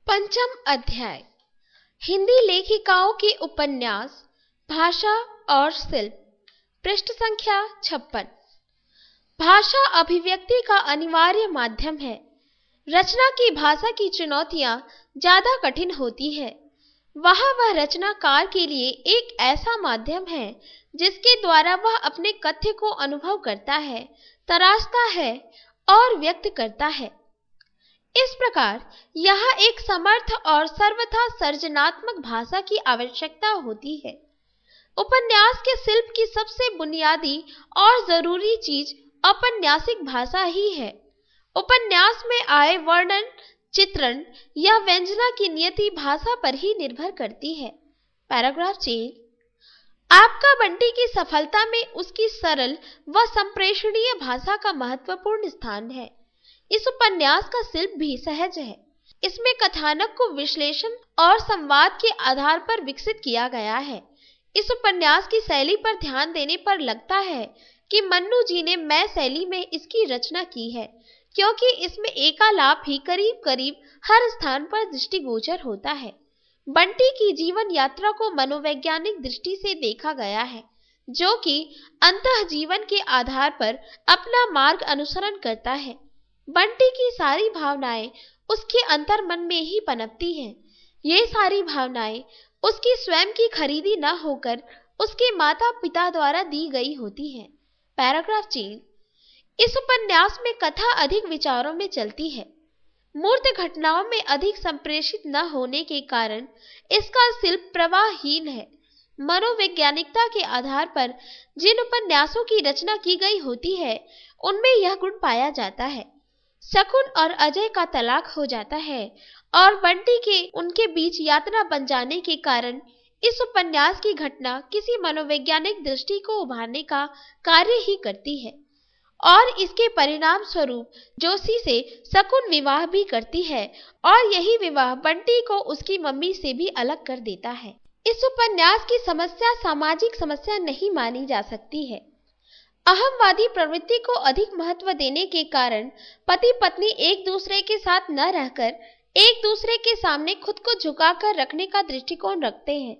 पंचम अध्याय हिंदी लेखिकाओं के उपन्यास भाषा और शिल्प। पृष्ठ संख्या 56। भाषा अभिव्यक्ति का अनिवार्य माध्यम है। रचना की भाषा की चुनौतियां ज्यादा कठिन होती है। वह रचनाकार के लिए एक ऐसा माध्यम है जिसके द्वारा वह अपने कथ्य को अनुभव करता है, तराशता है और व्यक्त करता है। इस प्रकार यहाँ एक समर्थ और सर्वथा सर्जनात्मक भाषा की आवश्यकता होती है। उपन्यास के शिल्प की सबसे बुनियादी और जरूरी चीज औपन्यासिक भाषा ही है। उपन्यास में आए वर्णन, चित्रण या व्यंजना की नियति भाषा पर ही निर्भर करती है। Paragraph change. आपका बंटी की सफलता में उसकी सरल व संप्रेषणीय भाषा का महत्वपूर्ण स्थान है। इस उपन्यास का शिल्प भी सहज है। इसमें कथानक को विश्लेषण और संवाद के आधार पर विकसित किया गया है। इस उपन्यास की शैली पर ध्यान देने पर लगता है कि मन्नू जी ने मैं शैली में इसकी रचना की है, क्योंकि इसमें एकालाप ही करीब करीब हर स्थान पर दृष्टिगोचर होता है। बंटी की जीवन यात्रा को मनोवैज्ञानिक दृष्टि से देखा गया है, जो कि अंतः जीवन के आधार पर अपना मार्ग अनुसरण करता है। बंटी की सारी भावनाएं उसके अंतर्मन में ही पनपती हैं। ये सारी भावनाएं उसकी स्वयं की खरीदी न होकर उसके माता पिता द्वारा दी गई होती हैं। Paragraph change. इस उपन्यास में कथा अधिक विचारों में चलती है। मूर्त घटनाओं में अधिक संप्रेषित न होने के कारण इसका शिल्प प्रवाहहीन है। मनोवैज्ञानिकता के आधार पर जिन उपन्यासों की रचना की गई होती है, उनमें यह गुण पाया जाता है। शकुन और अजय का तलाक हो जाता है और बंटी के उनके बीच यातना बन जाने के कारण इस उपन्यास की घटना किसी मनोवैज्ञानिक दृष्टि को उभारने का कार्य ही करती है, और इसके परिणाम स्वरूप जोशी से शकुन विवाह भी करती है, और यही विवाह बंटी को उसकी मम्मी से भी अलग कर देता है। इस उपन्यास की समस्या सामाजिक समस्या नहीं मानी जा सकती है। अहमवादी प्रवृत्ति को अधिक महत्व देने के कारण पति पत्नी एक दूसरे के साथ न रहकर एक दूसरे के सामने खुद को झुकाकर रखने का दृष्टिकोण रखते हैं।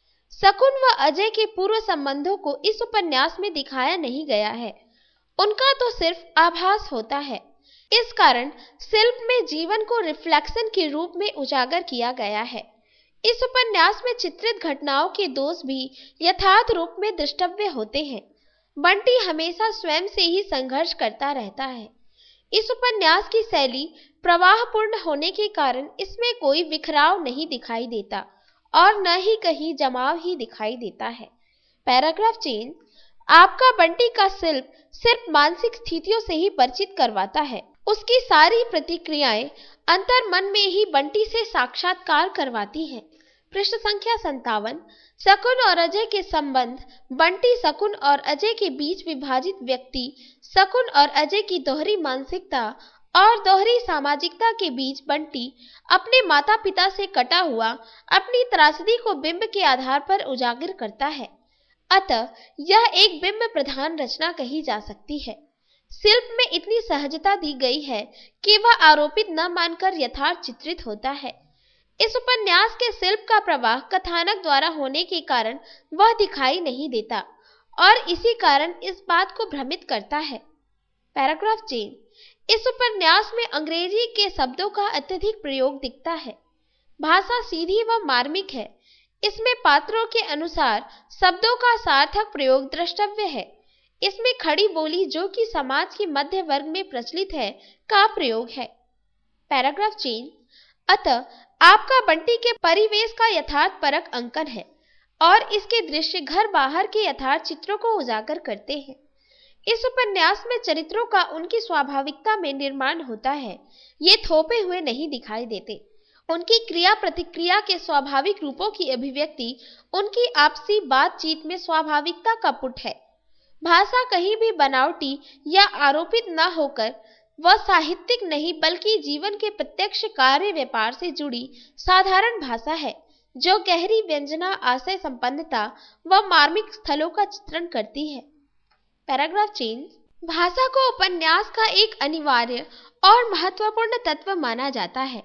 शकुन व अजय के पूर्व संबंधों को इस उपन्यास में दिखाया नहीं गया है, उनका तो सिर्फ आभास होता है। इस कारण शिल्प में जीवन को रिफ्लेक्शन के रूप में उजागर किया गया है। इस उपन्यास में चित्रित घटनाओं के दोष भी यथार्थ रूप में दृष्टव्य होते हैं। बंटी हमेशा स्वयं से ही संघर्ष करता रहता है। इस उपन्यास की शैली प्रवाहपूर्ण होने के कारण इसमें कोई बिखराव नहीं दिखाई देता और न ही कहीं जमाव ही दिखाई देता है। Paragraph change. आपका बंटी का शिल्प सिर्फ मानसिक स्थितियों से ही परिचित करवाता है। उसकी सारी प्रतिक्रियाएं अंतर्मन में ही बंटी से साक्षात्कार करवाती हैं। पृष्ठ संख्या 57। शकुन और अजय के संबंध। बंटी शकुन और अजय के बीच विभाजित व्यक्ति। शकुन और अजय की दोहरी मानसिकता और दोहरी सामाजिकता के बीच बंटी अपने माता पिता से कटा हुआ अपनी त्रासदी को बिंब के आधार पर उजागर करता है। अतः यह एक बिंब प्रधान रचना कही जा सकती है। शिल्प में इतनी सहजता दी गई है कि वह आरोपित न मानकर यथार्थ चित्रित होता है। इस उपन्यास के शिल्प का प्रवाह कथानक द्वारा होने के कारण वह दिखाई नहीं देता और इसी कारण इस बात को भ्रमित करता है। Paragraph change. इस उपन्यास में अंग्रेजी के शब्दों का अत्यधिक प्रयोग दिखता है। भाषा सीधी व मार्मिक है। इसमें पात्रों के अनुसार शब्दों का सार्थक प्रयोग द्रष्टव्य है। इसमें खड़ी बोली, जो कि समाज के मध्य वर्ग में प्रचलित है, का प्रयोग है। Paragraph change. अतः आपका बंटी के परिवेश का यथार्थ परक अंकन है और इसके दृश्य घर बाहर के यथार्थ चित्रों को उजागर करते हैं। इस उपन्यास में चरित्रों का उनकी स्वाभाविकता में निर्माण होता है। ये थोपे हुए नहीं दिखाई देते। उनकी क्रिया प्रतिक्रिया के स्वाभाविक रूपों की अभिव्यक्ति उनकी आपसी बातचीत में स्वाभाविकता का पुट है। भाषा कहीं भी बनावटी या आरोपित न होकर वह साहित्यिक नहीं बल्कि जीवन के प्रत्यक्ष कार्य व्यापार से जुड़ी साधारण भाषा है, जो गहरी व्यंजना, आशय संपन्नता व मार्मिक स्थलों का चित्रण करती है। Paragraph change. भाषा को उपन्यास का एक अनिवार्य और महत्वपूर्ण तत्व माना जाता है।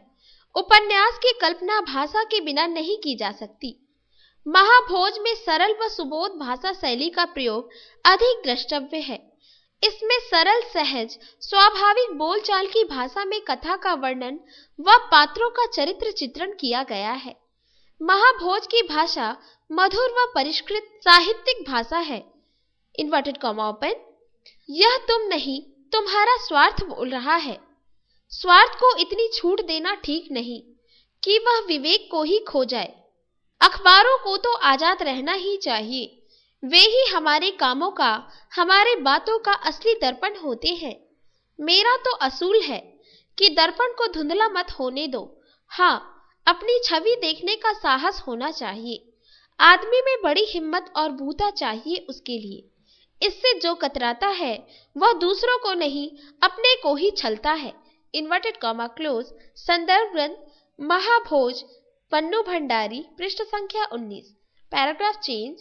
उपन्यास की कल्पना भाषा के बिना नहीं की जा सकती। महाभोज में सरल व सुबोध भाषा शैली का प्रयोग अधिक द्रष्टव्य है। इसमें सरल, सहज, स्वाभाविक बोलचाल की भाषा में कथा का वर्णन व पात्रों का चरित्र चित्रण किया गया है। महाभोज की भाषा मधुर व परिष्कृत साहित्यिक भाषा है। Inverted comma open. यह तुम नहीं, तुम्हारा स्वार्थ बोल रहा है। स्वार्थ को इतनी छूट देना ठीक नहीं कि वह विवेक को ही खो जाए। अखबारों को तो आजाद रहना ही चाहिए। वे ही हमारे कामों का, हमारे बातों का असली दर्पण होते हैं। मेरा तो असूल है कि दर्पण को धुंधला मत होने दो। हाँ, अपनी छवि देखने का साहस होना चाहिए। आदमी में बड़ी हिम्मत और भूता चाहिए उसके लिए। इससे जो कतराता है वह दूसरों को नहीं, अपने को ही छलता है। Inverted comma close. संदर्भ ग्रंथ महाभोज, पन्नू भंडारी, पृष्ठ संख्या 19। Paragraph change.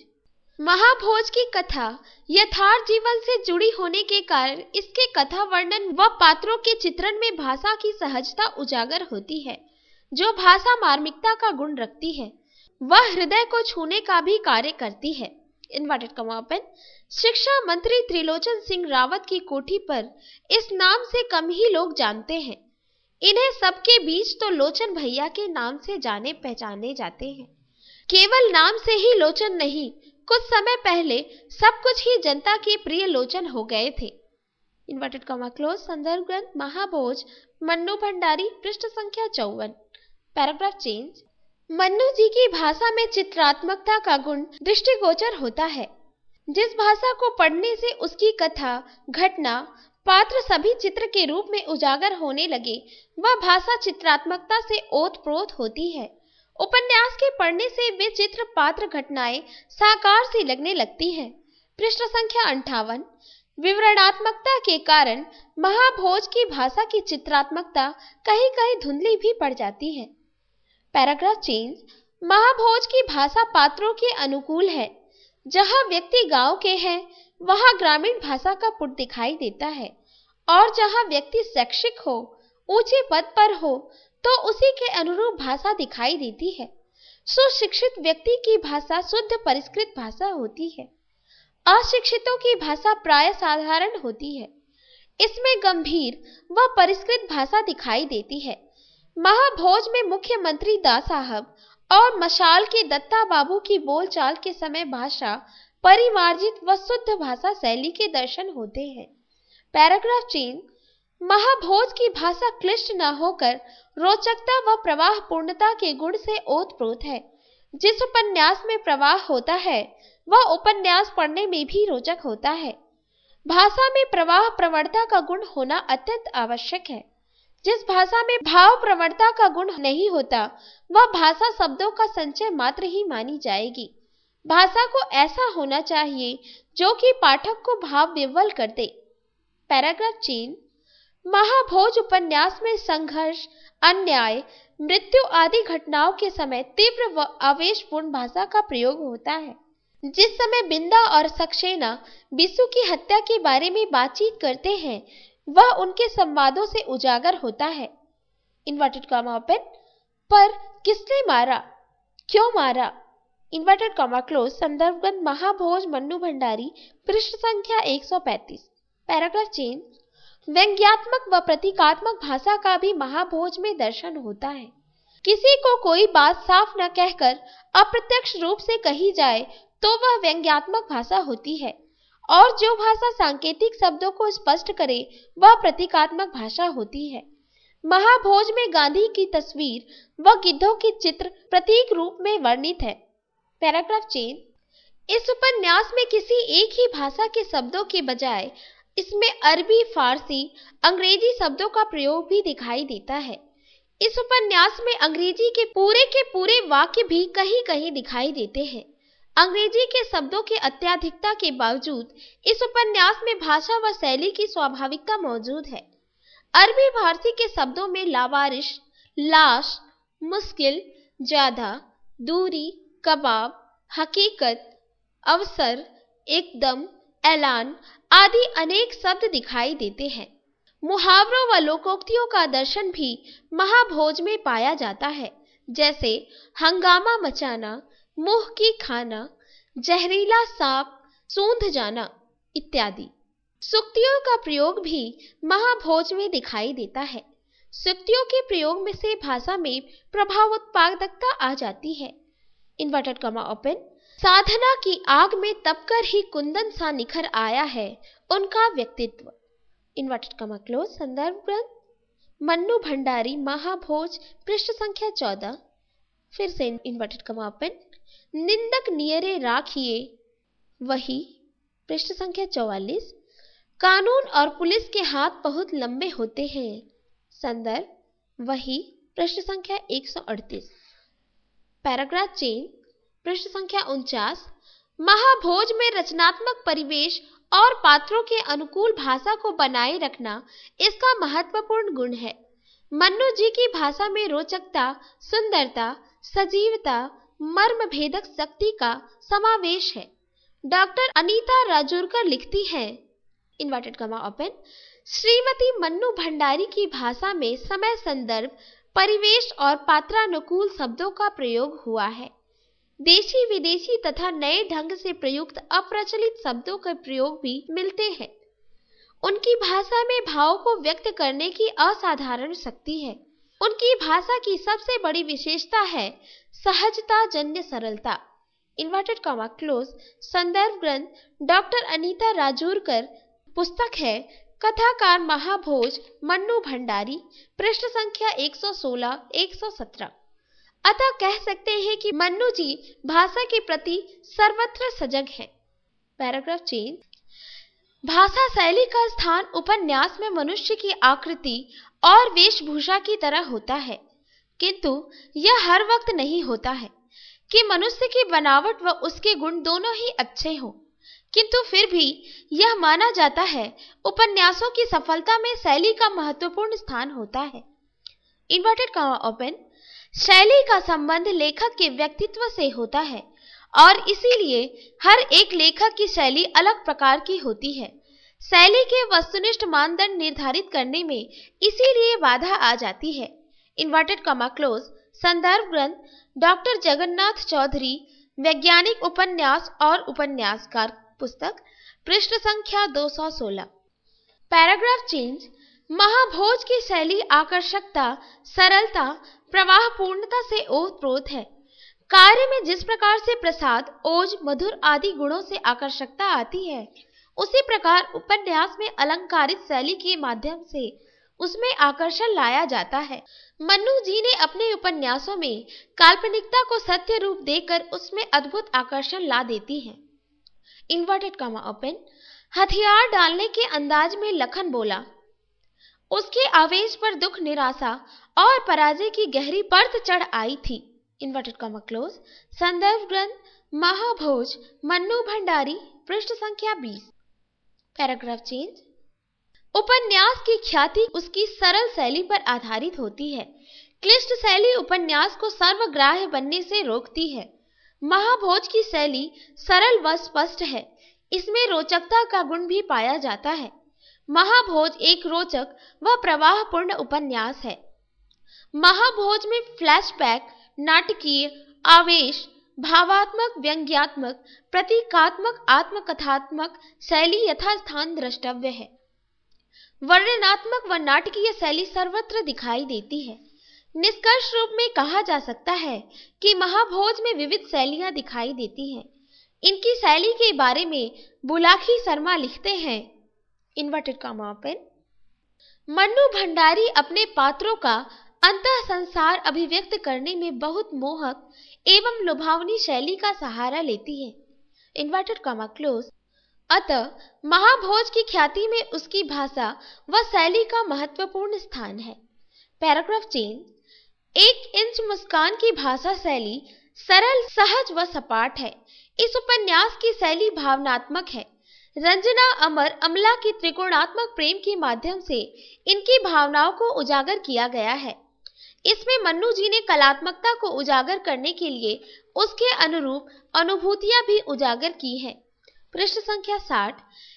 महाभोज की कथा यथार्थ जीवन से जुड़ी होने के कारण इसके कथा वर्णन व पात्रों के चित्रण में भाषा की सहजता उजागर होती है, जो भाषा मार्मिकता का गुण रखती है। वह हृदय को छूने का भी कार्य करती है। Inverted comma open. शिक्षा मंत्री त्रिलोचन सिंह रावत की कोठी पर इस नाम से कम ही लोग जानते हैं। इन्हें सबके बीच तो लोचन भैया के नाम से जाने पहचाने जाते हैं। केवल नाम से ही लोचन नहीं, कुछ समय पहले सब कुछ ही जनता के प्रिय लोचन हो गए थे। Inverted comma close. संदर्भ ग्रंथ महाभोज, मन्नू भंडारी, पृष्ठ संख्या 54। Paragraph change. मन्नू जी की भाषा में चित्रात्मकता का गुण दृष्टिगोचर होता है। जिस भाषा को पढ़ने से उसकी कथा, घटना, पात्र सभी चित्र के रूप में उजागर होने लगे, वह भाषा चित्रात्मकता से ओतप्रोत होती है। उपन्यास के पढ़ने से वे चित्र, पात्र, घटनाएं साकार सी लगने लगती हैं। पृष्ठ संख्या 58। विवरणात्मकता के कारण महाभोज की भाषा की चित्रात्मकता कहीं कहीं धुंधली भी पड़ जाती है। Paragraph change. महाभोज की भाषा पात्रों के अनुकूल है। जहां व्यक्ति गांव के हैं, वहां ग्रामीण भाषा का पुट दिखाई देता है, और जहां व्यक्ति शैक्षिक हो, ऊंचे पद पर हो, तो उसी के अनुरूप भाषा दिखाई देती है। सुशिक्षित व्यक्ति की भाषा शुद्ध परिष्कृत भाषा होती है। अशिक्षितों की भाषा प्राय साधारण होती है। इसमें गंभीर व परिष्कृत भाषा दिखाई देती है। महाभोज में मुख्यमंत्री दा साहब और मशाल के दत्ता बाबू की बोलचाल के समय भाषा परिमार्जित व शुद्ध भाषा शैली के दर्शन होते हैं। Paragraph change. महाभोज की भाषा क्लिष्ट न होकर रोचकता व प्रवाह पूर्णता के गुण से ओतप्रोत है। जिस उपन्यास में प्रवाह होता है, वह उपन्यास पढ़ने में भी रोचक होता है। भाषा में प्रवाह प्रवणता का गुण होना अत्यंत आवश्यक है। जिस भाषा में भाव प्रवणता का गुण नहीं होता, वह भाषा शब्दों का संचय मात्र ही मानी जाएगी। भाषा को ऐसा होना चाहिए जो कि पाठक को भाव विह्वल कर दे। Paragraph change. महाभोज उपन्यास में संघर्ष, अन्याय, मृत्यु आदि घटनाओं के समय तीव्र व आवेशपूर्ण भाषा का प्रयोग होता है। जिस समय बिंदा और सक्सेना बिस्सू की हत्या के बारे में बातचीत करते हैं, वह उनके संवादों से उजागर होता है। Inverted comma open. पर किसने मारा, क्यों मारा? Inverted comma close. संदर्भ ग्रंथ महाभोज, मन्नू भंडारी, पृष्ठ संख्या 135। Paragraph change. व्यंग्यात्मक व प्रतीकात्मक भाषा का भी महाभोज में दर्शन होता है। किसी को कोई बात साफ न कहकर अप्रत्यक्ष रूप से कही जाए तो वह व्यंग्यात्मक भाषा होती है, और जो भाषा सांकेतिक शब्दों को स्पष्ट करे वह प्रतीकात्मक भाषा होती है। महाभोज में गांधी की तस्वीर व गिद्धों की चित्र प्रतीक रूप में वर्णित है। Paragraph change. इस उपन्यास में किसी एक ही भाषा के शब्दों के बजाय इसमें अरबी, फारसी, अंग्रेजी शब्दों का प्रयोग भी दिखाई देता है। इस उपन्यास में अंग्रेजी के पूरे वाक्य भी कहीं कहीं दिखाई देते हैं। अंग्रेजी के शब्दों की अत्याधिकता के बावजूद इस उपन्यास में भाषा व शैली की स्वाभाविकता मौजूद है। अरबी फारसी के शब्दों में लावारिश, लाश, मुश्किल, ज्यादा, दूरी, कबाब, हकीकत, अवसर, एकदम, ऐलान आदि अनेक शब्द दिखाई देते हैं। मुहावरों व लोकोक्तियों का दर्शन भी महाभोज में पाया जाता है, जैसे हंगामा मचाना, मुंह की खाना, जहरीला सांप सूंघ जाना इत्यादि। सूक्तियों का प्रयोग भी महाभोज में दिखाई देता है। सूक्तियों के प्रयोग में से भाषा में प्रभाव उत्पादकता आ जाती है। Inverted comma open. साधना की आग में तपकर ही कुंदन सा निखर आया है उनका व्यक्तित्व। Inverted comma close. संदर्भ ग्रंथ मन्नू भंडारी महाभोज पृष्ठ संख्या 14। फिर से इन्वर्टेड कॉमा ओपन। निंदक नियरे राखिए वही पृष्ठ संख्या 44। कानून और पुलिस के हाथ बहुत लंबे होते हैं। संदर्भ वही पृष्ठ संख्या 138। पैराग्राफ चेंज पृष्ठ संख्या 49। महाभोज में रचनात्मक परिवेश और पात्रों के अनुकूल भाषा को बनाए रखना इसका महत्वपूर्ण गुण है। मन्नू जी की भाषा में रोचकता, सुंदरता, सजीवता, मर्म भेदक शक्ति का समावेश है। डॉक्टर अनीता राजूरकर लिखती हैं, inverted comma open, Shrimati Mannu Bhandari की भाषा में समय, संदर्भ, परिवेश और पात्रानुकूल शब्दों का प्रयोग हुआ है। देशी विदेशी तथा नए ढंग से प्रयुक्त अप्रचलित शब्दों के प्रयोग भी मिलते हैं। उनकी भाषा में भाव को व्यक्त करने की असाधारण शक्ति है। उनकी भाषा की सबसे बड़ी विशेषता है सहजता जन्य सरलता। Inverted comma close. संदर्भ ग्रंथ डॉक्टर अनीता राजूरकर, पुस्तक है कथाकार महाभोज मन्नू भंडारी, पृष्ठ संख्या 116-117। अतः कह सकते हैं कि मन्नू जी भाषा के प्रति सर्वत्र सजग हैं। Paragraph change. भाषा शैली का स्थान उपन्यास में मनुष्य की आकृति और वेशभूषा की तरह होता है, किंतु यह हर वक्त नहीं होता है कि मनुष्य की बनावट व उसके गुण दोनों ही अच्छे हों, किंतु फिर भी यह माना जाता है उपन्यासों की सफलता में शैली का महत्वपूर्ण स्थान होता है। Inverted comma open. शैली का संबंध लेखक के व्यक्तित्व से होता है और इसीलिए हर एक लेखक की शैली अलग प्रकार की होती है। शैली के वस्तुनिष्ठ मानदंड निर्धारित करने में इसीलिए बाधा आ जाती है। Inverted comma close. संदर्भ ग्रंथ डॉक्टर जगन्नाथ चौधरी, वैज्ञानिक उपन्यास और उपन्यासकार, पुस्तक, पृष्ठ संख्या 216। Paragraph change. महाभोज की शैली आकर्षकता, सरलता, प्रवाह पूर्णता से ओतप्रोत है। कार्य में जिस प्रकार से प्रसाद, ओज, मधुर आदि गुणों से आकर्षकता आती है, उसी प्रकार उपन्यास में अलंकारित शैली के माध्यम से उसमें आकर्षण लाया जाता है। मन्नू जी ने अपने उपन्यासों में काल्पनिकता को सत्य रूप देकर उसमें अद्भुत आकर्षण ला देती है। Inverted comma open. हथियार डालने के अंदाज में लखन बोला, उसके आवेश पर दुख, निराशा और पराजय की गहरी परत चढ़ आई थी। Inverted comma close. संदर्भ ग्रंथ महाभोज मन्नू भंडारी, पृष्ठ संख्या 20। Paragraph change. उपन्यास की ख्याति उसकी सरल शैली पर आधारित होती है। क्लिष्ट शैली उपन्यास को सर्वग्राह्य बनने से रोकती है। महाभोज की शैली सरल व स्पष्ट है। इसमें रोचकता का गुण भी पाया जाता है। महाभोज एक रोचक व प्रवाहपूर्ण उपन्यास है। महाभोज में फ्लैशबैक, नाटकीय, आवेश, भावात्मक, व्यंग्यात्मक, प्रतीकात्मक, आत्मकथात्मक शैली यथास्थान द्रष्टव्य है। वर्णनात्मक व नाटकीय शैली सर्वत्र दिखाई देती है। निष्कर्ष रूप में कहा जा सकता है कि महाभोज में विविध शैलियां दिखाई देती हैं। इनकी शैली के बारे में बुलाकी शर्मा लिखते हैं, inverted comma open, Mannu Bhandari अपने पात्रों का अंतः संसार अभिव्यक्त करने में बहुत मोहक एवं लुभावनी शैली का सहारा लेती है, इन्वर्टेड कॉमा क्लोज। अतः महाभोज की ख्याति में उसकी भाषा व शैली का महत्वपूर्ण स्थान है। Paragraph change. 1 इंच मुस्कान की भाषा शैली सरल, सहज व सपाट है। इस उपन्यास की शैली भावनात्मक है। रंजना अमर अमला की त्रिकोणात्मक प्रेम के माध्यम से इनकी भावनाओं को उजागर किया गया है। इसमें मन्नू जी ने कलात्मकता को उजागर करने के लिए उसके अनुरूप अनुभूतियां भी उजागर की हैं। पृष्ठ संख्या 60।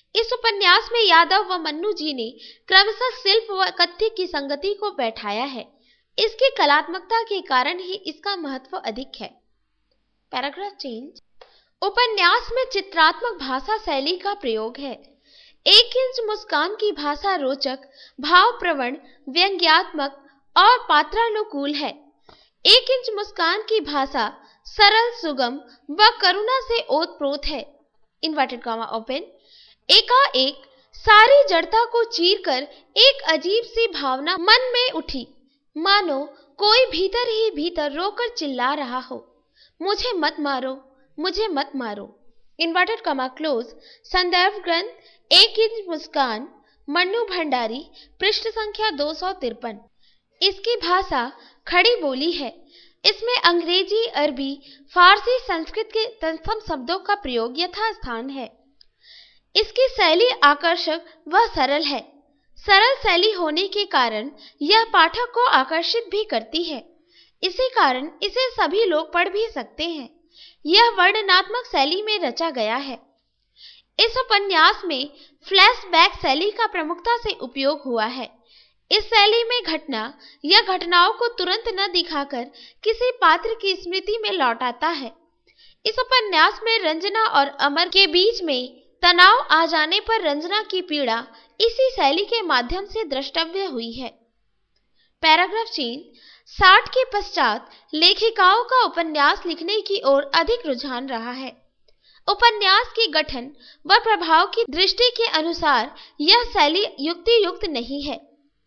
इस उपन्यास में यादव व मन्नू जी ने क्रमशः शिल्प व कथ्य की संगति को बैठाया है। इसकी कलात्मकता के कारण ही इसका महत्व अधिक है। Paragraph change. उपन्यास में चित्रात्मक भाषा शैली का प्रयोग है। 1 इंच मुस्कान की भाषा रोचक, भावप्रवण, व्यंग्यात्मक और पात्रानुकूल है। 1 इंच मुस्कान की भाषा सरल, सुगम व करुणा से ओतप्रोत है। Inverted comma open. एकाएक सारी जड़ता को चीरकर एक अजीब सी भावना मन में उठी, मानो कोई भीतर ही भीतर रोकर चिल्ला रहा हो, मुझे मत मारो, मुझे मत मारो। Inverted comma close. संदर्भ ग्रंथ 1 इंच मुस्कान, मन्नू भंडारी, पृष्ठ संख्या 253। इसकी भाषा खड़ी बोली है। इसमें अंग्रेजी, अरबी, फारसी, संस्कृत के तत्सम शब्दों का प्रयोग यथास्थान है। इसकी शैली आकर्षक व सरल है। सरल शैली होने के कारण यह पाठक को आकर्षित भी करती है। इसी कारण इसे सभी लोग पढ़ भी सकते हैं। यह वर्णनात्मक शैली में रचा गया है। इस उपन्यास में फ्लैशबैक शैली का प्रमुखता से उपयोग हुआ है। इस शैली में घटना या घटनाओं को तुरंत न दिखाकर किसी पात्र की स्मृति में लौटाता है। इस उपन्यास में रंजना और अमर के बीच में तनाव आ जाने पर रंजना की पीड़ा इसी शैली के माध्यम से द्रष्टव्य हुई है। Paragraph change. 60 के पश्चात लेखिकाओं का उपन्यास लिखने की ओर अधिक रुझान रहा है। उपन्यास के गठन व प्रभाव की दृष्टि के अनुसार यह शैली युक्ति युक्त नहीं है।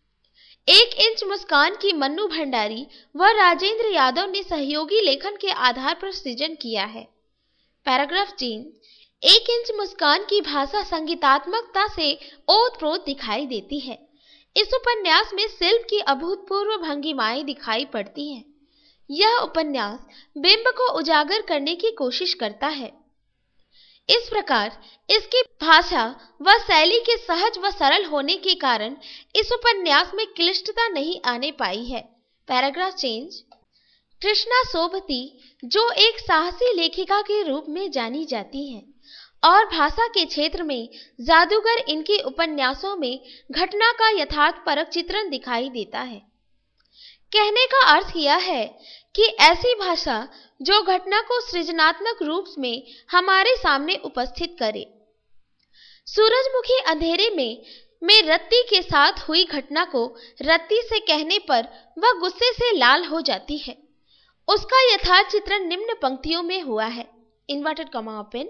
1 इंच मुस्कान की मन्नू भंडारी व राजेंद्र यादव ने सहयोगी लेखन के आधार पर सृजन किया है। Paragraph change. 1 इंच मुस्कान की भाषा संगीतात्मकता से ओतप्रोत दिखाई देती है। इस उपन्यास में शिल्प की अभूतपूर्व भंगिमाएं दिखाई पड़ती हैं। यह उपन्यास बिंब को उजागर करने की कोशिश करता है। इस प्रकार इसकी भाषा व शैली के सहज व सरल होने के कारण इस उपन्यास में क्लिष्टता नहीं आने पाई है। Paragraph change. कृष्णा सोबती, जो एक साहसी लेखिका के रूप में जानी जाती हैं और भाषा के क्षेत्र में जादूगर, इनके उपन्यासों में घटना का यथार्थपरक चित्रण दिखाई देता है। कहने का अर्थ यह है कि ऐसी भाषा जो घटना को सृजनात्मक रूप में हमारे सामने उपस्थित करे। सूरजमुखी अंधेरे में रत्ती के साथ हुई घटना को रत्ती से कहने पर वह गुस्से से लाल हो जाती है। उसका यथार्थ चित्रण निम्न पंक्तियों में हुआ है। Inverted comma open.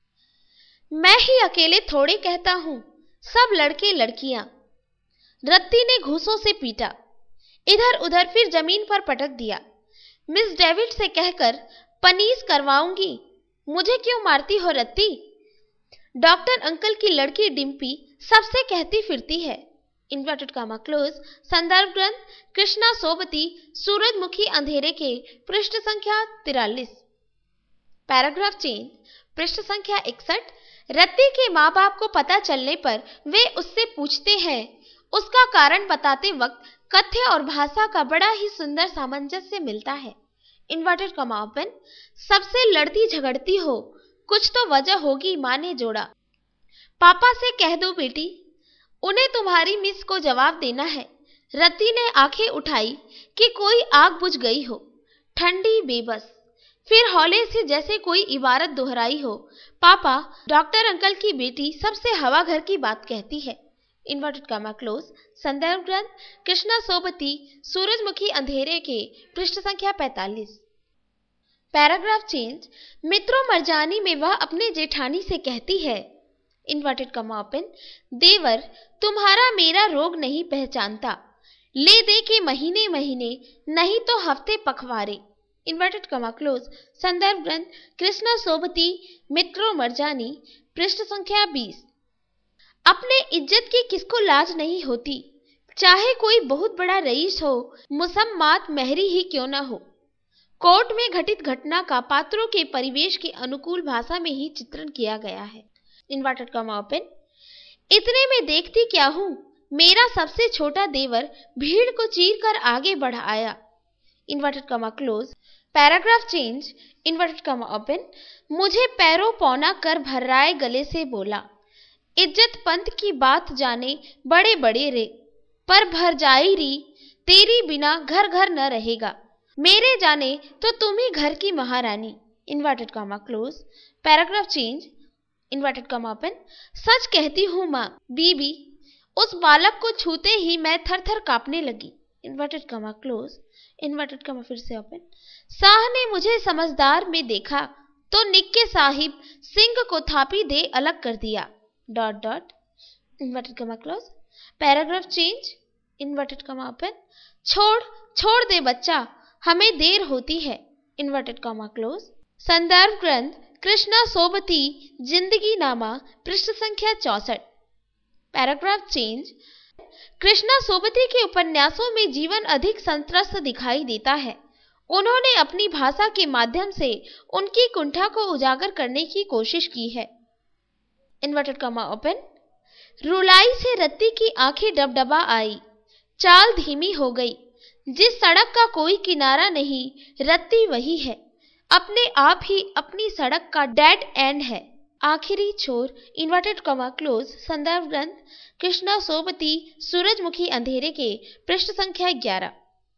मैं ही अकेले थोड़े कहता हूं, सब लड़के लड़कियां। रत्ती ने घूंसों से पीटा, इधर उधर फिर जमीन पर पटक दिया। मिस डेविड से कहकर पनीस करवाऊंगी, मुझे क्यों मारती हो रत्ती? डॉक्टर अंकल की लड़की डिम्पी सबसे कहती फिरती है। Inverted comma close. संदर्भ ग्रंथ कृष्णा सोबती, सूरजमुखी अंधेरे के, पृष्ठ संख्या 43। Paragraph change. पृष्ठ संख्या 61। रत्ती के माँ बाप को पता चलने पर वे उससे पूछते हैं। उसका कारण बताते वक्त कथ्य और भाषा का बड़ा ही सुंदर सामंजस्य मिलता है। Inverted comma open. सबसे लड़ती झगड़ती हो, कुछ तो वजह होगी, माँ ने जोड़ा। पापा से कह दो बेटी, उन्हें तुम्हारी मिस को जवाब देना है। रत्ती ने आंखें उठाई कि कोई आग बुझ गई हो, ठंडी, बेबस। फिर हौले से जैसे कोई इबारत दोहराई हो, पापा, डॉक्टर अंकल की बेटी सबसे हवा घर की बात कहती है। Inverted comma close. संदर्भ ग्रंथ कृष्णा सोबती, सूरजमुखी अंधेरे के, पृष्ठ संख्या 45। Paragraph change. मित्रों मरजानी में वह अपने जेठानी से कहती है। Inverted comma open. देवर, तुम्हारा मेरा रोग नहीं पहचानता, ले दे के महीने महीने, नहीं तो हफ्ते पखवारे। Inverted comma close. संदर्भ ग्रंथ कृष्णा सोबती, मित्रों मरजानी, पृष्ठ संख्या 20। अपने इज्जत की किसको लाज नहीं होती, चाहे कोई बहुत बड़ा रईस हो, मुसम्मात महरी ही क्यों न हो। कोर्ट में घटित घटना का पात्रों के परिवेश के अनुकूल भाषा में ही चित्रण किया गया है। Inverted comma open. इतने में देखती क्या हूं, मेरा सबसे छोटा देवर भीड़ को चीर कर आगे बढ़ आया। Inverted comma close. Paragraph change. Inverted comma open. मुझे पैरों पौना कर भर्राए गले से बोला, इज्जत पंत की बात जाने बड़े बड़े रे, पर भर जाई री तेरी बिना घर घर न रहेगा। मेरे जाने तो तुम ही घर की महारानी। Inverted comma close. Paragraph change. Inverted comma open. सच कहती हूँ माँ बीबी, उस बालक को छूते ही मैं थर थर कांपने लगी। Inverted comma close. Inverted comma फिर से ओपन। शाह ने मुझे समझदार में देखा तो निक्के साहिब सिंह को थापी दे अलग कर दिया। Dot dot. Inverted comma close. Paragraph change. Inverted comma open. छोड़ छोड़ दे बच्चा, हमें देर होती है। Inverted comma close. संदर्भ ग्रंथ कृष्णा सोबती जिंदगी नामा, पृष्ठ संख्या 64। Paragraph change. कृष्णा सोबती के उपन्यासों में जीवन अधिक संत्रस्त दिखाई देता है। उन्होंने अपनी भाषा के माध्यम से उनकी कुंठा को उजागर करने की कोशिश की है। Inverted comma open. रुलाई से रत्ती की आंखें डबडबा आई, चाल धीमी हो गई। जिस सड़क का कोई किनारा नहीं, रत्ती वही है, अपने आप ही अपनी सड़क का डेड एंड है, आखिरी छोर। Inverted comma close. संदर्भ ग्रंथ कृष्णा सोबती सूरजमुखी अंधेरे के, पृष्ठ संख्या 11।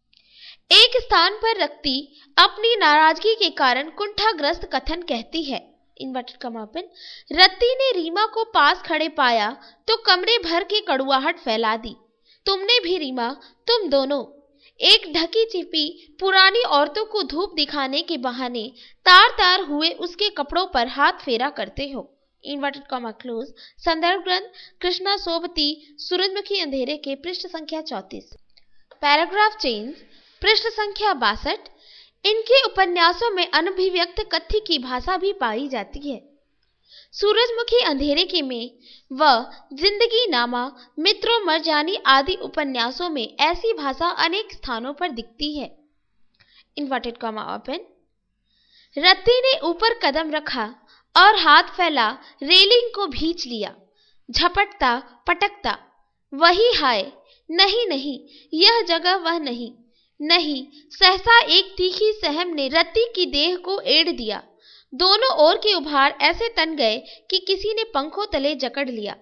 एक स्थान पर रत्ती अपनी नाराजगी के कारण कुंठाग्रस्त कथन कहती है। Inverted comma open. रत्ती ने रीमा को पास खड़े पाया तो कमरे भर के कड़ुआहट फैला दी। तुमने भी रीमा, तुम दोनों एक ढकी चिपी पुरानी औरतों को धूप दिखाने के बहाने तार तार हुए उसके कपड़ों पर हाथ फेरा करते हो। Inverted comma close. संदर्भ ग्रंथ कृष्णा सोबती सूरजमुखी अंधेरे के, पृष्ठ संख्या 34। Paragraph change. पृष्ठ संख्या 62। इनके उपन्यासों में अनभिव्यक्त कथ्य की भाषा भी पाई जाती है। सूरजमुखी अंधेरे के में व जिंदगी नामा, मित्रों मरजानी आदि उपन्यासों में ऐसी भाषा अनेक स्थानों पर दिखती है। Inverted comma open. रत्ती ने ऊपर कदम रखा और हाथ फैला रेलिंग को भींच लिया, झपटता पटकता। वही हाय, नहीं नहीं, यह जगह वह नहीं, नहीं। सहसा एक तीखी सहम ने रत्ती की देह को एड़ दिया। दोनों ओर के उभार ऐसे तन गए कि किसी ने पंखों तले जकड़ लिया।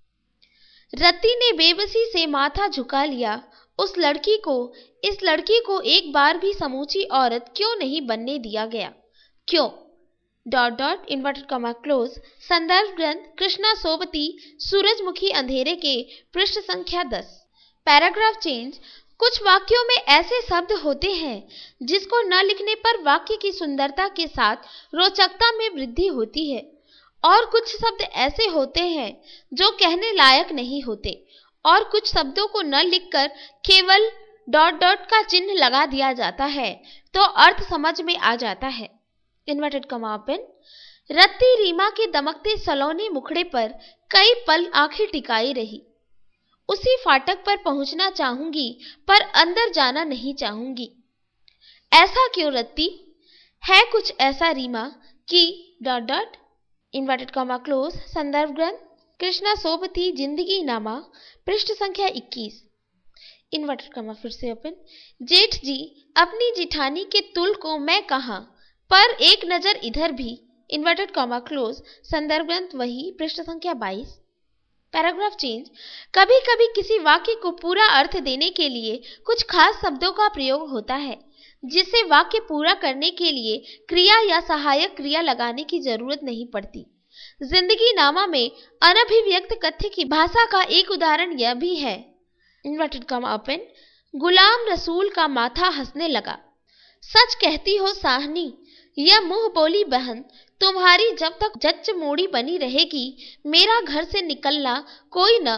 रत्ती ने बेबसी से माथा झुका लिया। इस लड़की को एक बार भी समूची औरत क्यों नहीं बनने दिया गया? क्यों? Dot dot. Inverted comma close. संदर्भ ग्रंथ कृष्णा सोबती सूरजमुखी अंधेरे के, पृष्ठ संख्या 10। Paragraph change. कुछ वाक्यों में ऐसे शब्द होते हैं जिसको न लिखने पर वाक्य की सुंदरता के साथ रोचकता में वृद्धि होती है, और कुछ शब्द ऐसे होते हैं जो कहने लायक नहीं होते, और कुछ शब्दों को न लिखकर केवल डॉट डॉट का चिन्ह लगा दिया जाता है तो अर्थ समझ में आ जाता है। Inverted comma open. Ratti Rima के दमकते सलोने मुखड़े पर कई पल आंखें टिकाई रही। उसी फाटक पर पहुंचना चाहूंगी पर अंदर जाना नहीं चाहूंगी। ऐसा क्यों रत्ती? है कुछ ऐसा रीमा कि dot dot. Inverted comma close. संदर्भ ग्रंथ कृष्णा सोबती जिंदगी नामा, पृष्ठ संख्या 21। इन्वर्टेड कॉमा फिर से ओपन। जेठ जी, अपनी जिठानी के तुल को मैं कहा, पर एक नजर इधर भी। Inverted comma close. संदर्भ ग्रंथ वही, पृष्ठ संख्या 22। Paragraph change. कभी कभी किसी वाक्य को पूरा अर्थ देने के लिए कुछ खास शब्दों का प्रयोग होता है, जिससे वाक्य पूरा करने के लिए क्रिया या सहायक क्रिया लगाने की जरूरत नहीं पड़ती। जिंदगी नामा में अनभिव्यक्त कथ्य की भाषा का एक उदाहरण यह भी है। Inverted comma open. Ghulam Rasool का माथा हंसने लगा। सच कहती हो साहनी, यह मुंह बोली बहन, तुम्हारी जब तक जच्च मोड़ी बनी रहेगी मेरा घर से निकलना कोई न।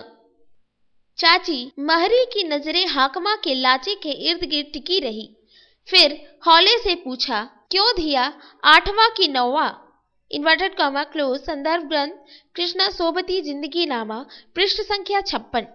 चाची महरी की नजरें हाकमा के लाचे के इर्द गिर्द टिकी रही। फिर हौले से पूछा, क्यों धिया, 8वां कि 9वां? Inverted comma close. संदर्भ ग्रंथ कृष्णा सोबती जिंदगी नामा, पृष्ठ संख्या 56।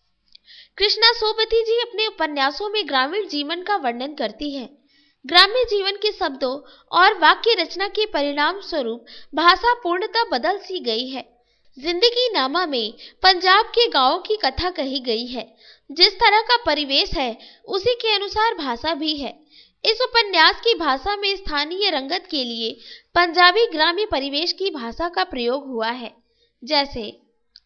कृष्णा सोबती जी अपने उपन्यासों में ग्रामीण जीवन का वर्णन करती है। ग्राम्य जीवन के शब्दों और वाक्य रचना के परिणाम स्वरूप भाषा पूर्णतः बदल सी गई है। जिंदगी नामा में पंजाब के गांवों की कथा कही गई है। जिस तरह का परिवेश है उसी के अनुसार भाषा भी है। इस उपन्यास की भाषा में स्थानीय रंगत के लिए पंजाबी ग्राम्य परिवेश की भाषा का प्रयोग हुआ है, जैसे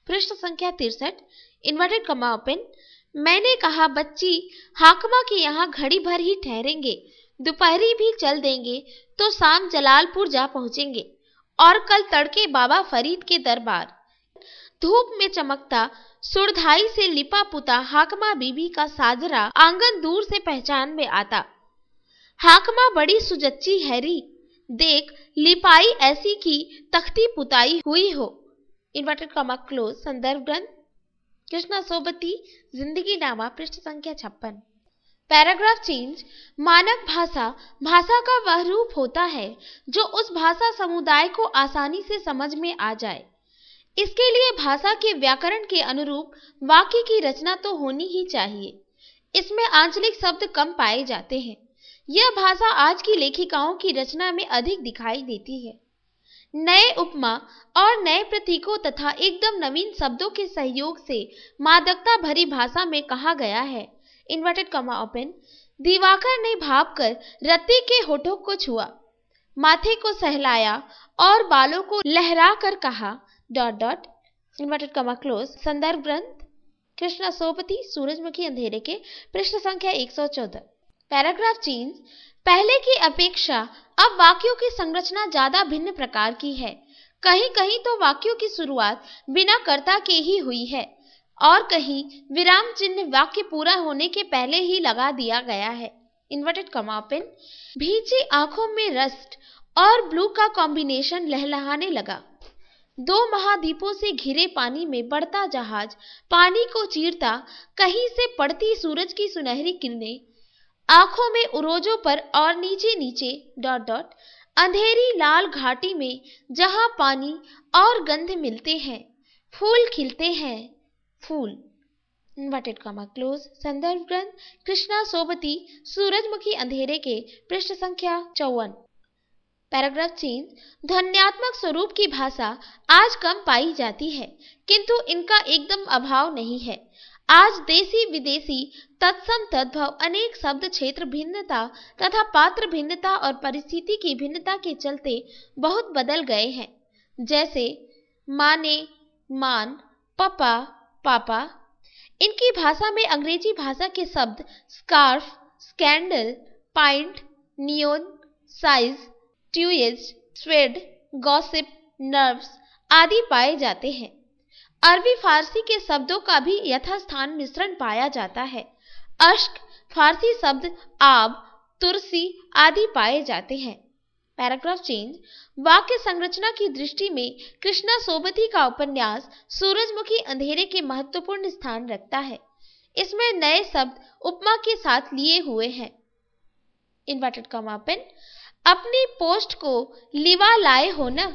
पृष्ठ संख्या 63, इन्वर्टेड कमा ओपन। मैंने कहा बच्ची, हाकमा के यहाँ घड़ी भर ही ठहरेंगे, दोपहरी भी चल देंगे तो शाम जलालपुर जा पहुंचेंगे और कल तड़के बाबा फरीद के दरबार। धूप में चमकता सुरधाई से लिपा पुता हाकमा बीबी का साजरा आंगन दूर से पहचान में आता। हाकमा बड़ी सुजच्ची हैरी, देख लिपाई ऐसी की तख्ती पुताई हुई हो। Inverted comma close. संदर्भ ग्रंथ कृष्णा सोबती जिंदगी नामा, पृष्ठ संख्या 56। Paragraph change. मानक भाषा भाषा का वह रूप होता है जो उस भाषा समुदाय को आसानी से समझ में आ जाए। इसके लिए भाषा के व्याकरण के अनुरूप वाक्य की रचना तो होनी ही चाहिए। इसमें आंचलिक शब्द कम पाए जाते हैं। यह भाषा आज की लेखिकाओं की रचना में अधिक दिखाई देती है। नए उपमा और नए प्रतीकों तथा एकदम नवीन शब्दों के सहयोग से मादकता भरी भाषा में कहा गया है, इन्वर्टेड कॉमा ओपन, दिवाकर ने भापकर रत्ती के होठों को छुआ, माथे को सहलाया और बालों को लहरा कर कहा ... इन्वर्टेड कॉमा क्लोज। संदर्भ ग्रंथ कृष्णा सोबती सूरजमुखी अंधेरे के, पृष्ठ संख्या 114। Paragraph change. पहले की अपेक्षा अब वाक्यों की संरचना ज्यादा भिन्न प्रकार की है। कहीं कहीं तो वाक्यों की शुरुआत बिना कर्ता के ही हुई है और कहीं विराम चिन्ह वाक्य पूरा होने के पहले ही लगा दिया गया है, इन्वर्टेड कॉमा ओपन। भीजी आंखों में रस्ट और ब्लू का कॉम्बिनेशन लहलहाने लगा। दो महाद्वीपों से घिरे पानी में बढ़ता जहाज पानी को चीरता, कहीं से पड़ती सूरज की सुनहरी किरणें आंखों में उरोजों पर और नीचे नीचे ... अंधेरी लाल घाटी में जहां पानी और गंध मिलते हैं, फूल खिलते हैं, फूल, इन्वर्टेड कॉमा क्लोज। संदर्भ ग्रंथ कृष्णा सोबती सूरजमुखी अंधेरे के, पृष्ठ संख्या 54। Paragraph change. ध्वन्यात्मक स्वरूप की भाषा आज कम पाई जाती है, किंतु इनका एकदम अभाव नहीं है। आज देसी विदेशी तत्सम तद्भव अनेक शब्द क्षेत्र भिन्नता तथा पात्र भिन्नता और परिस्थिति की भिन्नता के चलते बहुत बदल गए हैं। जैसे माने, मान, पपा, पापा। इनकी भाषा में अंग्रेजी भाषा के शब्द scarf, scandal, pint, neon, size, ट्यूएज, स्वेड, गॉसिप, नर्व्स आदि पाए जाते हैं। अरबी फारसी के शब्दों का भी यथास्थान मिश्रण पाया जाता है। अश्क फारसी शब्द आब, तुरसी आदि पाए जाते हैं। Paragraph change. वाक्य संरचना की दृष्टि में कृष्णा सोबती का उपन्यास सूरजमुखी अंधेरे के महत्वपूर्ण स्थान रखता है। इसमें नए शब्द उपमा के साथ लिए हुए हैं, इन्वर्टेड कॉमा ओपन। अपनी पोस्ट को लिवा लाए हो ना?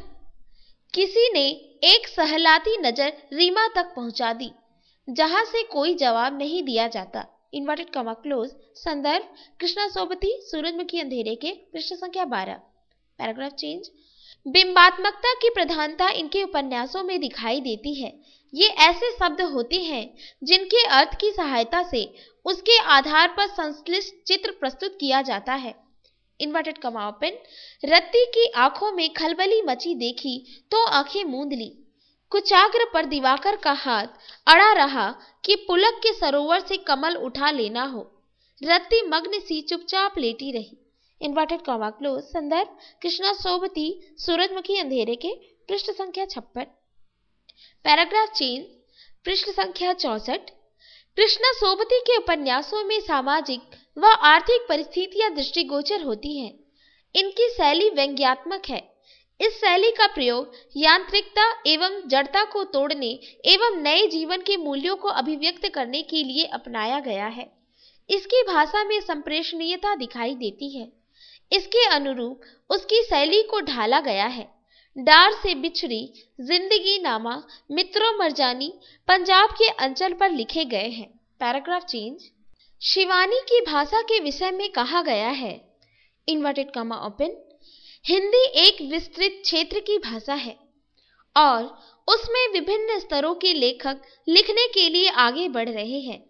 किसी ने एक सहलाती नजर रीमा तक पहुंचा दी, जहां से कोई जवाब नहीं दिया जाता, इन्वर्टेड कॉमा क्लोज। संदर्भ कृष्णा सोबती सूरजमुखी अंधेरे के, पृष्ठ संख्या 12। Paragraph change. बिंबात्मकता की प्रधानता इनके उपन्यासों में दिखाई देती है। ये ऐसे शब्द होते हैं जिनके अर्थ की सहायता से उसके आधार पर संश्लिष्ट चित्र प्रस्तुत किया जाता है, इन्वर्टेड कॉमा ओपन। रत्ती की आंखों में खलबली मची देखी तो आंखें मूंद ली। कुचाग्र पर दिवाकर का हाथ अड़ा रहा कि पुलक के सरोवर से कमल उठा लेना हो। रत्ती मग्न सी चुपचाप लेटी रही, इन्वर्टेड कॉमा क्लोज। संदर्भ कृष्णा सोबती सूरजमुखी अंधेरे के, पृष्ठ संख्या 56। Paragraph change. पृष्ठ संख्या 64। कृष्णा सोबती के उपन्यासों में सामाजिक व आर्थिक परिस्थितियां दृष्टिगोचर होती हैं। इनकी शैली व्यंग्यात्मक है। इस शैली का प्रयोग यांत्रिकता एवं जड़ता को तोड़ने एवं नए जीवन के मूल्यों को अभिव्यक्त करने के लिए अपनाया गया है। इसकी भाषा में संप्रेषणीयता दिखाई देती है। इसके अनुरूप उसकी शैली को ढाला गया है। डार से बिछड़ी, जिंदगी नामा, मित्रों मरजानी पंजाब के अंचल पर लिखे गए हैं। Paragraph change. शिवानी की भाषा के विषय में कहा गया है, इन्वर्टेड कॉमा ओपन। हिंदी एक विस्तृत क्षेत्र की भाषा है और उसमें विभिन्न स्तरों के लेखक लिखने के लिए आगे बढ़ रहे हैं।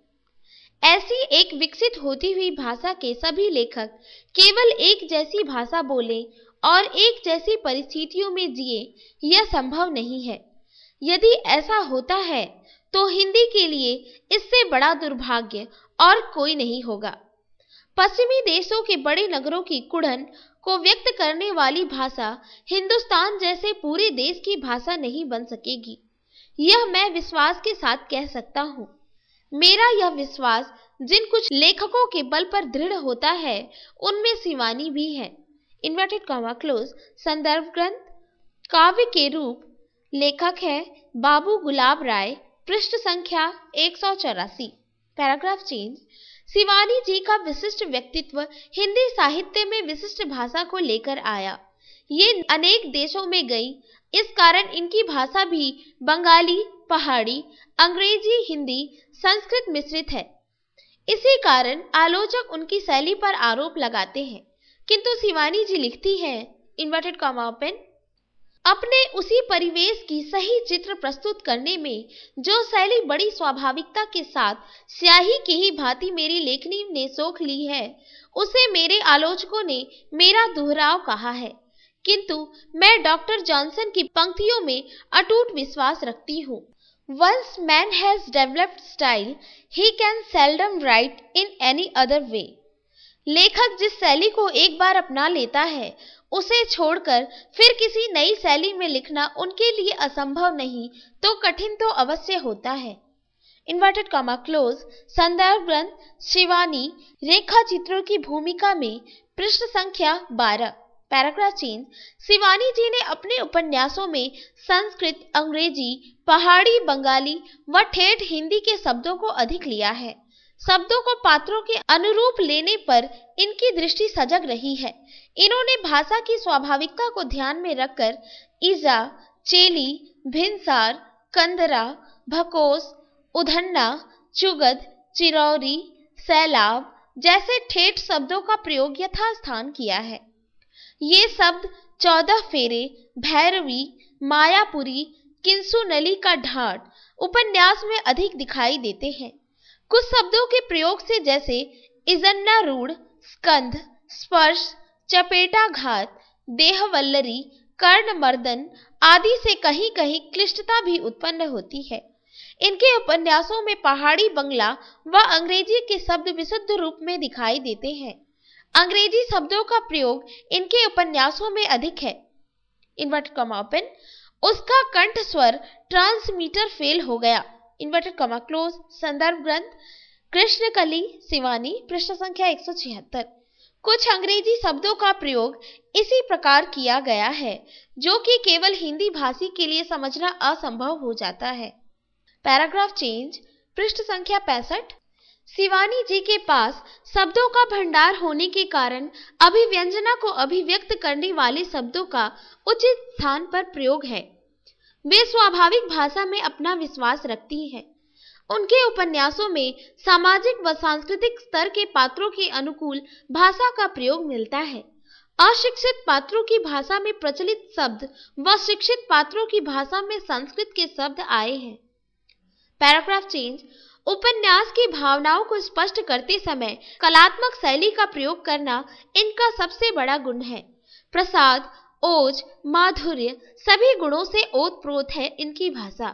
ऐसी एक विकसित होती हुई भाषा के सभी लेखक केवल एक जैसी भाषा बोले और एक जैसी परिस्थितियों में जिए, यह संभव नहीं है। यदि ऐसा होता है तो हिंदी के लिए इससे बड़ा दुर्भाग्य और कोई नहीं होगा। पश्चिमी देशों के बड़े नगरों की कुड़न को व्यक्त करने वाली भाषा हिंदुस्तान जैसे पूरे देश की भाषा नहीं बन सकेगी, यह मैं विश्वास के साथ कह सकता हूँ। मेरा यह विश्वास जिन कुछ लेखकों के बल पर दृढ़ होता है उनमें शिवानी भी है। Inverted comma close. संदर्भ ग्रंथ काव्य के रूप, लेखक है बाबू गुलाब राय, पृष्ठ संख्या 184। Paragraph change. शिवानी जी का विशिष्ट व्यक्तित्व हिंदी साहित्य में विशिष्ट भाषा को लेकर आया। ये अनेक देशों में गई, इस कारण इनकी भाषा भी बंगाली, पहाड़ी, अंग्रेजी, हिंदी, संस्कृत मिश्रित है। इसी कारण आलोचक उनकी शैली पर आरोप लगाते हैं, किंतु शिवानी जी लिखती हैं इन्वर्टेड कॉमा ओपन, अपने उसी परिवेश की सही चित्र प्रस्तुत करने में जो शैली बड़ी स्वाभाविकता के साथ स्याही की ही भांति मेरी लेखनी ने सोख ली है, उसे मेरे आलोचकों ने मेरा दोहराव कहा है। किंतु मैं डॉक्टर जॉनसन की पंक्तियों में अटूट विश्वास रखती हूँ। Once man has developed style, he can seldom write in any other way. लेखक जिस शैली को एक बार अपना लेता है, उसे छोड़कर फिर किसी नई शैली में लिखना उनके लिए असंभव नहीं तो कठिन तो अवश्य होता है। Inverted comma close. संदर्भ ग्रंथ शिवानी रेखा चित्रों की भूमिका में, पृष्ठ संख्या 12। Paragraph change. शिवानी जी ने अपने उपन्यासों में संस्कृत, अंग्रेजी, पहाड़ी, बंगाली व ठेठ हिंदी के शब्दों को अधिक लिया है। शब्दों को पात्रों के अनुरूप लेने पर इनकी दृष्टि सजग रही है। इन्होंने भाषा की स्वाभाविकता को ध्यान में रखकर ईजा, चेली, भिनसार, कंदरा, भकोस, उधन्ना, चुगद, चिरौरी, सैलाब जैसे ठेठ शब्दों का प्रयोग यथास्थान किया है। ये शब्द 14 फेरे, भैरवी, मायापुरी, किंसुनली का ढाट उपन्यास में अधिक दिखाई देते हैं। कुछ शब्दों के प्रयोग से जैसे इजन्नारूढ़, स्कंध, स्पर्श, चपेटाघात, देहवल्लरी, कर्णमर्दन आदि से कहीं कहीं क्लिष्टता भी उत्पन्न होती है। इनके उपन्यासों में पहाड़ी बंगला व अंग्रेजी के शब्द विशुद्ध रूप में दिखाई देते हैं। अंग्रेजी शब्दों का प्रयोग इनके उपन्यासों में अधिक है। Inverted comma open. उसका कंठ स्वर ट्रांसमीटर फेल हो गया। Inverted comma close. संदर्भ ग्रंथ कृष्णकली शिवानी, पृष्ठ संख्या 176। कुछ अंग्रेजी शब्दों का प्रयोग इसी प्रकार किया गया है जो कि केवल हिंदी भाषी के लिए समझना असंभव हो जाता है। पैराग्राफ चेंज, पृष्ठ संख्या 65। शिवानी जी के पास शब्दों का भंडार होने के कारण अभिव्यंजना को अभिव्यक्त करने वाले शब्दों का उचित स्थान पर प्रयोग है। वे स्वाभाविक भाषा में अपना विश्वास रखती हैं। उनके उपन्यासों में सामाजिक व सांस्कृतिक स्तर के पात्रों के अनुकूल भाषा का प्रयोग मिलता है। अशिक्षित पात्रों की भाषा में प्रचलित शब्द व शिक्षित पात्रों की भाषा में संस्कृत के शब्द आए हैं। Paragraph change. उपन्यास की भावनाओं को स्पष्ट करते समय कलात्मक शैली का प्रयोग करना इनका सबसे बड़ा गुण है। प्रसाद, ओज, माधुर्य सभी गुणों से ओतप्रोत है इनकी भाषा।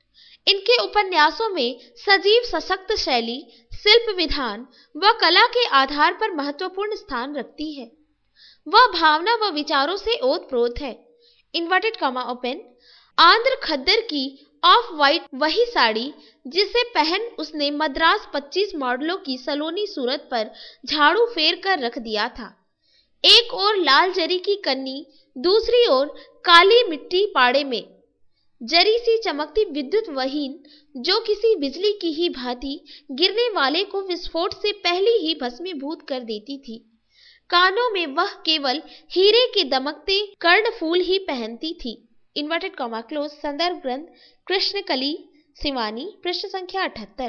इनके उपन्यासों में सजीव सशक्त शैली, शिल्प विधान व कला के आधार पर महत्वपूर्ण स्थान रखती है। वह भावना व विचारों से ओतप्रोत है। Inverted comma open. आंध्र खद्दर की ऑफ वाइट वही साड़ी जिसे पहन उसने मद्रास 25 मॉडलों की सलोनी सूरत पर झाड़ू फेर कर रख दिया था। एक ओर लाल जरी की कन्नी, दूसरी ओर काली मिट्टी पाड़े में जरी सी चमकती विद्युत वहीन जो किसी बिजली की ही भांति गिरने वाले को विस्फोट से पहले ही भस्मीभूत कर देती थी। कानों में वह केवल हीरे के दमकते कर्णफूल ही पहनती थी। Inverted comma close. संदर्भ ग्रंथ कृष्णकली शिवानी, पृष्ठ संख्या 78।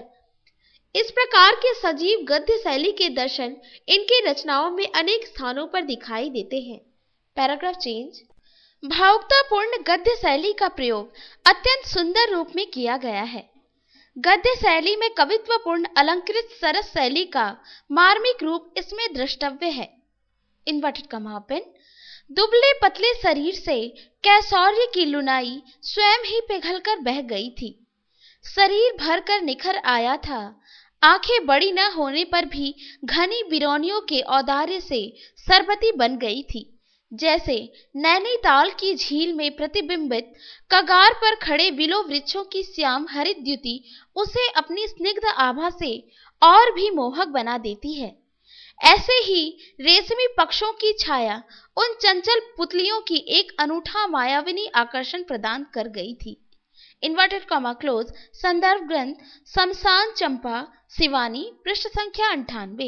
इस प्रकार के सजीव गद्य शैली के दर्शन इनकी रचनाओं में अनेक स्थानों पर दिखाई देते हैं। Paragraph change. भावुकतापूर्ण गद्य शैली का प्रयोग अत्यंत सुंदर रूप में किया गया है। गद्य शैली में कवित्वपूर्ण अलंकृत सरस शैली का मार्मिक रूप इसमें द्रष्टव्य है। Inverted comma open. दुबले पतले शरीर से कैसौर्य की लुनाई स्वयं ही पिघलकर बह गई थी। शरीर भरकर निखर आया था। आंखें बड़ी न होने पर भी घनी बिरौनियों के औदार्य से सरबती बन गई थी। जैसे नैनीताल की झील में प्रतिबिंबित कगार पर खड़े विलो वृक्षों की श्याम हरित द्युति उसे अपनी स्निग्ध आभा से और भी मोहक बना देती है। ऐसे ही रेशमी पक्षों की छाया उन चंचल पुतलियों की एक अनूठा मायाविनी आकर्षण प्रदान कर गई थी। Inverted comma close. संदर्भ ग्रंथ शमशान चंपा शिवानी, पृष्ठ संख्या 98।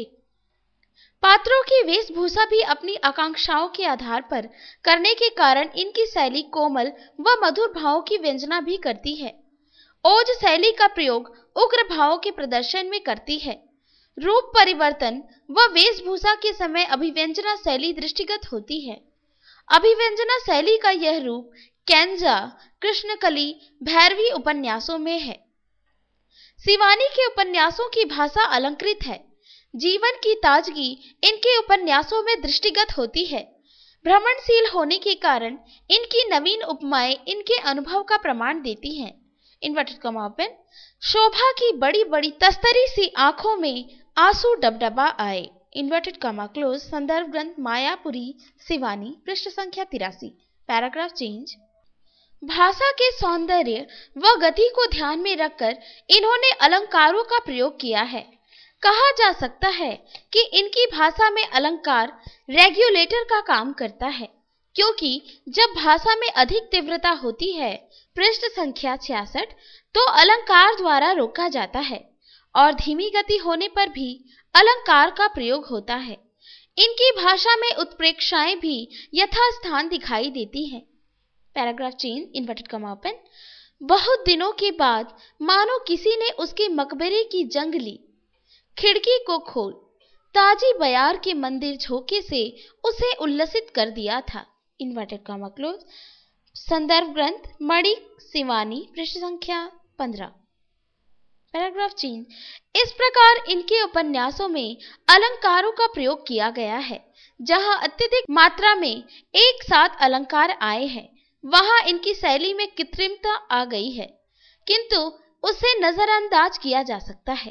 पात्रों की वेशभूषा भी अपनी आकांक्षाओं के आधार पर करने के कारण इनकी शैली कोमल व मधुर भावों की व्यंजना भी करती है। ओज शैली का प्रयोग उग्र भावों के प्रदर्शन में करती है। रूप परिवर्तन व वेशभूषा के समय अभिव्यंजना शैली दृष्टिगत होती है। अभिव्यंजना शैली का यह रूप कैंजा, कृष्णकली, भैरवी उपन्यासों में है। शिवानी के उपन्यासों की भाषा अलंकृत है। जीवन की ताजगी इनके उपन्यासों में दृष्टिगत होती है। भ्रमणशील होने के कारण इनकी नवीन उपमाएं इनके अनुभव का प्रमाण देती हैं। Inverted comma open. शोभा की बड़ी बड़ी तस्तरी सी आंखों में आंसू डबडबा आए। Inverted comma close. संदर्भ ग्रंथ मायापुरी शिवानी, पृष्ठ संख्या 83। Paragraph change. भाषा के सौंदर्य व गति को ध्यान में रखकर इन्होंने अलंकारों का प्रयोग किया है। कहा जा सकता है कि इनकी भाषा में अलंकार रेगुलेटर का काम करता है, क्योंकि जब भाषा में अधिक तीव्रता होती है, पृष्ठ संख्या 66, तो अलंकार द्वारा रोका जाता है और धीमी गति होने पर भी अलंकार का प्रयोग होता है। इनकी भाषा में उत्प्रेक्षाएं भी यथास्थान दिखाई देती हैं। Paragraph change. Inverted comma open. बहुत दिनों के बाद मानो किसी ने उसके मकबरे की जंग ली। खिड़की को खोल, ताजी बयार के मंदिर झोंके से उसे उल्लसित कर दिया था। Inverted comma close. संदर्भ ग्रंथ मणि शिवानी, पृष्ठ संख्या 15। Paragraph change. इस प्रकार इनके उपन्यासों में अलंकारों का प्रयोग किया गया है। जहां अत्यधिक मात्रा में एक साथ अलंकार आए हैं, वहां इनकी शैली में कृत्रिमता आ गई है, किंतु उसे नजरअंदाज किया जा सकता है।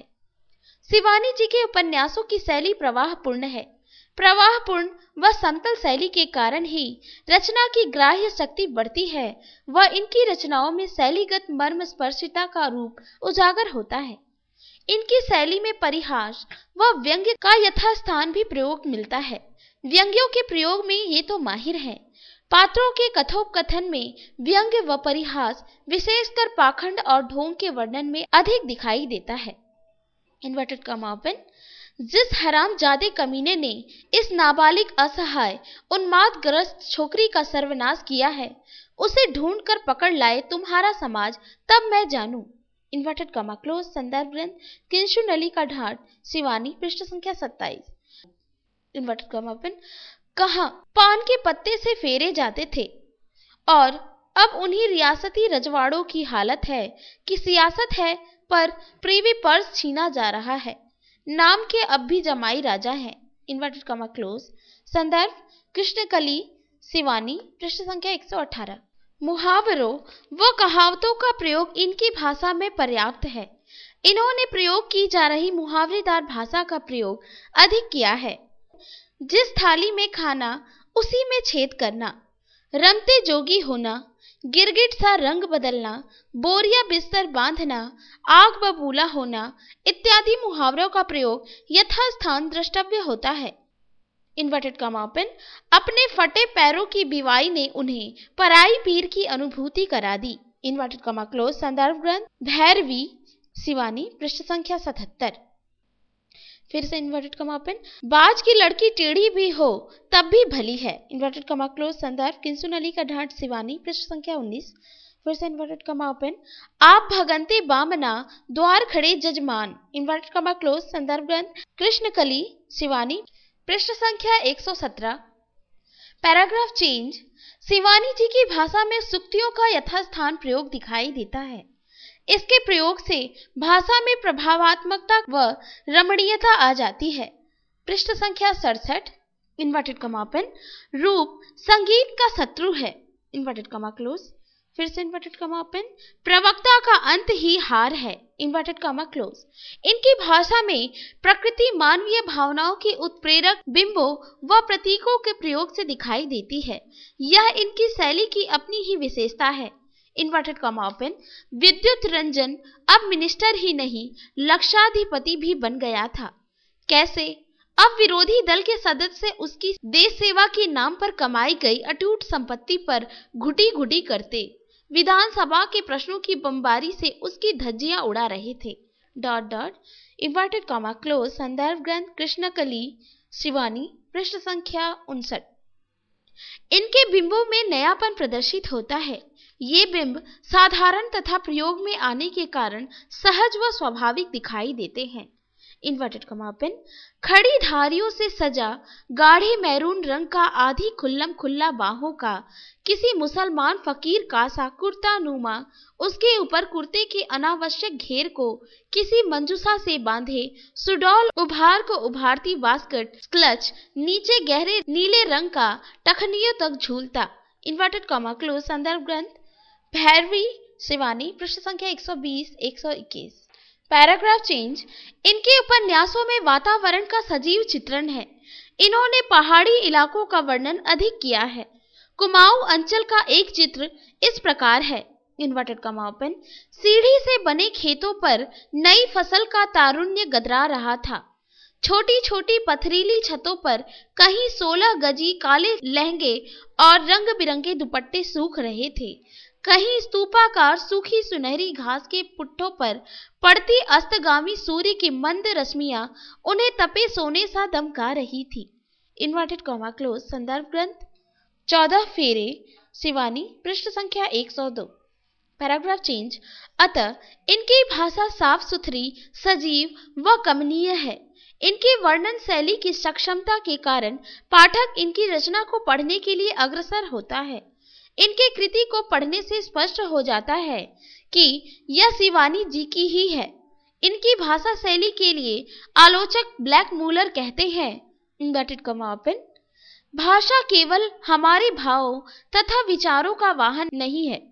शिवानी जी के उपन्यासों की शैली प्रवाहपूर्ण है। प्रवाहपूर्ण व समतल शैली के कारण ही रचना की ग्राह्य शक्ति बढ़ती है व इनकी रचनाओं में शैलीगत मर्म स्पर्शिता का रूप उजागर होता है। इनकी शैली में परिहास व व्यंग्य का यथास्थान भी प्रयोग मिलता है। व्यंग्यों के प्रयोग में ये तो माहिर हैं। पात्रों के कथोपकथन में व्यंग्य व परिहास विशेषकर पाखंड और ढोंग के वर्णन में अधिक दिखाई देता है। Inverted comma open. जिस हरामजादे कमीने ने इस नाबालिग असहाय उन्मादग्रस्त छोकरी का सर्वनाश किया है, उसे ढूंढ कर पकड़ लाए तुम्हारा समाज, तब मैं जानूं। Inverted comma close. संदर्भ ग्रंथ किंशु नली का ढाट शिवानी, पृष्ठ संख्या 27। Inverted comma open. कहाँ पान के पत्ते से फेरे जाते थे और अब उन्हीं रियासती रजवाड़ों की हालत है कि सियासत है पर प्रीवी पर्स छीना जा रहा है। नाम के अब भी जमाई राजा हैं। Inverted comma close. संदर्भ कृष्णकली शिवानी, पृष्ठ संख्या 118। मुहावरों व कहावतों का प्रयोग इनकी भाषा में पर्याप्त है। इन्होंने प्रयोग की जा रही मुहावरेदार भाषा का प्रयोग अधिक किया है। जिस थाली में खाना उसी में छेद करना, रमते जोगी होना, गिरगिट सा रंग बदलना, बोरिया बिस्तर बांधना, आग बबूला होना इत्यादि मुहावरों का प्रयोग यथास्थान द्रष्टव्य होता है। Inverted comma open. अपने फटे पैरों की बिवाई ने उन्हें पराई पीर की अनुभूति करा दी। Inverted comma close. संदर्भ ग्रंथ भैरवी शिवानी, पृष्ठ संख्या 77। फिर से इन्वर्टेड कॉमा ओपन। बाज की लड़की टेढ़ी भी हो तब भी भली है। Inverted comma close. संदर्भ किंसु नली का ढाट शिवानी, पृष्ठ संख्या 19। फिर से इन्वर्टेड कॉमा ओपन। आप भगंते बामना द्वार खड़े जजमान। Inverted comma close. संदर्भ ग्रंथ कृष्णकली शिवानी, पृष्ठ संख्या 117। Paragraph change. शिवानी जी की भाषा में सुक्तियों का यथास्थान प्रयोग दिखाई देता है। इसके प्रयोग से भाषा में प्रभावात्मकता व रमणीयता आ जाती है। पृष्ठ संख्या 67। इन्वर्टेड कॉमा ओपन, रूप संगीत का शत्रु है, इन्वर्टेड कॉमा क्लोज, फिर से इन्वर्टेड कॉमा ओपन, प्रवक्ता का अंत ही हार है, इन्वर्टेड कॉमा क्लोज। इनकी भाषा में प्रकृति मानवीय भावनाओं के उत्प्रेरक बिंबों व प्रतीकों के प्रयोग से दिखाई देती है। यह इनकी शैली की अपनी ही विशेषता है, इन्वर्टेड कॉमा ओपन। विद्युत रंजन अब मिनिस्टर ही नहीं लक्षाधिपति भी बन गया था। कैसे? अब विरोधी दल के सदस्य उसकी देश सेवा के नाम पर कमाई गई अटूट संपत्ति पर घुटी घुटी करते, विधानसभा के प्रश्नों की बमबारी से उसकी धज्जियां उड़ा रहे थे, dot dot, inverted comma close. संदर्भ ग्रंथ कृष्णकली शिवानी, पृष्ठ संख्या 59। इनके बिंबों में नयापन प्रदर्शित होता है। ये बिंब साधारण तथा प्रयोग में आने के कारण सहज व स्वाभाविक दिखाई देते हैं, इन्वर्टेड कॉमा ओपन। खड़ी धारियों से सजा गाढ़े मैरून रंग का आधी खुल्लम खुल्ला बाहों का किसी मुसलमान फकीर का सा कुर्ता नुमा, उसके ऊपर कुर्ते के अनावश्यक घेर को किसी मंजूसा से बांधे सुडौल उभार को उभारती वास्कट क्लच नीचे गहरे नीले रंग का टखनियों तक झूलता, इन्वर्टेड कॉमा क्लोज। संदर्भ ग्रंथ भैरवी शिवानी, पृष्ठ संख्या 120-121। Paragraph change. इनके उपन्यासों में वातावरण का सजीव चित्रण है। इन्होंने पहाड़ी इलाकों का वर्णन अधिक किया है। कुमाऊं अंचल का एक चित्र इस प्रकार है, इन्वर्टेड कॉमा ओपन। सीढ़ी से बने खेतों पर नई फसल का तारुण्य गदरा रहा था। छोटी छोटी पथरीली छतों पर कहीं 16 गजी काले लहंगे और रंग बिरंगे दुपट्टे सूख रहे थे। कहीं स्तूपाकार सूखी सुनहरी घास के पुट्ठों पर पड़ती अस्तगामी सूर्य की मंद रश्मियां उन्हें तपे सोने सा दमका रही थी, इन्वर्टेड कॉमा क्लोज। संदर्भ ग्रंथ 14 फेरे शिवानी, पृष्ठ संख्या 102। Paragraph change. अतः इनकी भाषा साफ सुथरी, सजीव व कमनीय है। इनकी वर्णन शैली की सक्षमता के कारण पाठक इनकी रचना को पढ़ने के लिए अग्रसर होता है। इनके कृति को पढ़ने से स्पष्ट हो जाता है कि यह शिवानी जी की ही है। इनकी भाषा शैली के लिए आलोचक ब्लैक मूलर कहते हैं, इन्वर्टेड कॉमा ओपन, भाषा केवल हमारे भावों तथा विचारों का वाहन नहीं है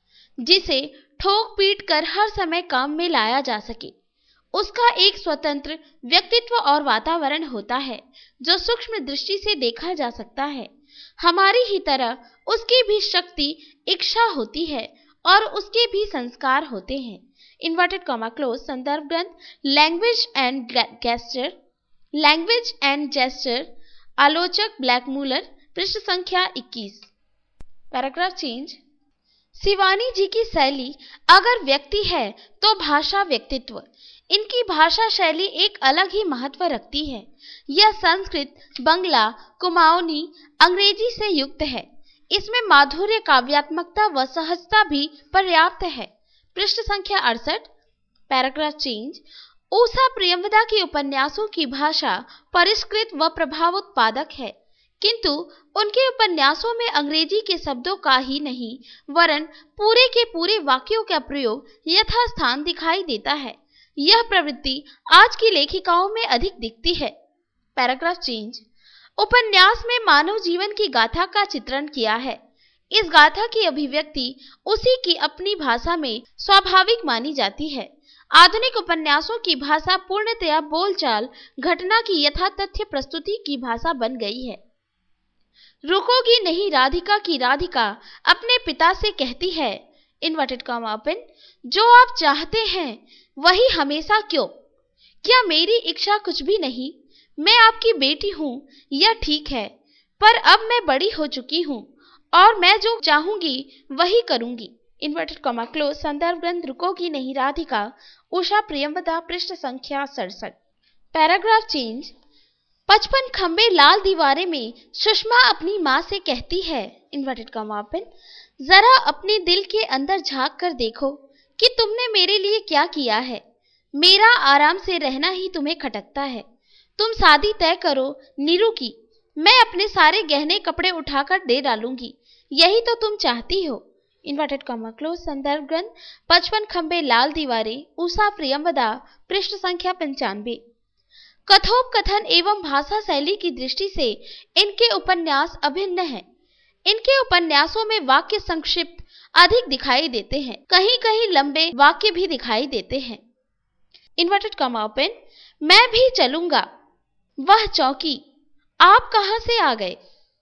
जिसे ठोक पीट कर हर समय काम में लाया जा सके। उसका एक स्वतंत्र व्यक्तित्व और वातावरण होता है जो सूक्ष्म दृष्टि से देखा जा सकता है। हमारी ही तरह उसकी भी शक्ति, इच्छा होती है और उसके भी संस्कार होते हैं, इन्वर्टेड कॉमा क्लोज। संदर्भ ग्रंथ लैंग्वेज एंड जेस्चर, आलोचक ब्लैक मूलर, पृष्ठ संख्या 21। Paragraph change. शिवानी जी की शैली अगर व्यक्ति है तो भाषा व्यक्तित्व। इनकी भाषा शैली एक अलग ही महत्व रखती है। यह संस्कृत, बंगला, कुमाऊनी, अंग्रेजी से युक्त है। इसमें माधुर्य, काव्यात्मकता व सहजता भी पर्याप्त है, पृष्ठ संख्या 68। Paragraph change. उषा प्रियंवदा के उपन्यासों की भाषा परिष्कृत व प्रभावोत्पादक है, किंतु उनके उपन्यासों में अंग्रेजी के शब्दों का ही नहीं वरन पूरे के पूरे वाक्यों का प्रयोग यथास्थान दिखाई देता है। यह प्रवृत्ति आज की लेखिकाओं में अधिक दिखती है। Paragraph change. उपन्यास में मानव जीवन की गाथा का चित्रण किया है। इस गाथा की अभिव्यक्ति उसी की अपनी भाषा में स्वाभाविक मानी जाती है। आधुनिक उपन्यासों की भाषा पूर्णतया बोलचाल, घटना की यथातथ्य प्रस्तुति की भाषा बन गई है। रुकोगी नहीं राधिका की राधिका अपने पिता से कहती है, इन्वर्टेड कॉमा ओपन, जो आप चाहते हैं वही हमेशा क्यों? क्या मेरी इच्छा कुछ भी नहीं? मैं आपकी बेटी हूँ, यह ठीक है, पर अब मैं बड़ी हो चुकी हूँ और मैं जो चाहूंगी वही करूंगी, इन्वर्टेड कॉमा क्लोज। संदर्भ ग्रंथ रुकोगी नहीं राधिका, उषा प्रियंवदा, पृष्ठ संख्या 67। Paragraph change. 55 खंबे लाल दीवारें में सुषमा अपनी माँ से कहती है, इन्वर्टेड कॉमा ओपन, जरा अपने दिल के अंदर झांक कर देखो कि तुमने मेरे लिए क्या किया है। मेरा आराम से रहना ही तुम्हें खटकता है। तुम शादी तय करो नीरू की, मैं अपने सारे गहने कपड़े उठाकर दे डालूंगी, यही तो तुम चाहती हो, इन्वर्टेड कॉमा क्लोज। संदर्भ ग्रंथ 55 खंबे लाल दीवारें, उषा प्रियंवदा, पृष्ठ संख्या 95। कथोपकथन एवं भाषा शैली की दृष्टि से इनके उपन्यास अभिन्न हैं। इनके उपन्यासों में वाक्य संक्षिप्त अधिक दिखाई देते हैं, कहीं कहीं लंबे वाक्य भी दिखाई देते हैं। Inverted comma open. मैं भी चलूंगा, वह चौकी, आप कहां से आ गए?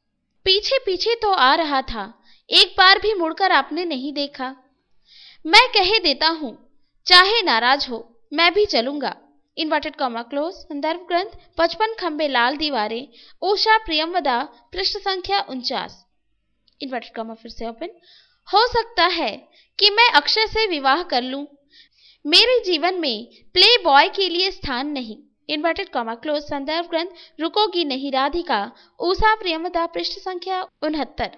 पीछे पीछे तो आ रहा था, एक बार भी मुड़कर आपने नहीं देखा। मैं कह देता हूं, चाहे नाराज हो, मैं भी चलूंगा। Inverted comma close. संदर्भ ग्रंथ 55 खंबे लाल दीवारें, उषा प्रियंवदा, पृष्ठ संख्या 49। इन्वर्टेड कॉमा फिर से ओपन। हो सकता है कि मैं अक्षय से विवाह कर लूं, मेरे जीवन में प्ले बॉय के लिए स्थान नहीं। Inverted comma close. संदर्भ ग्रंथ रुकोगी नहीं राधिका, उषा प्रियंवदा, पृष्ठ संख्या 69।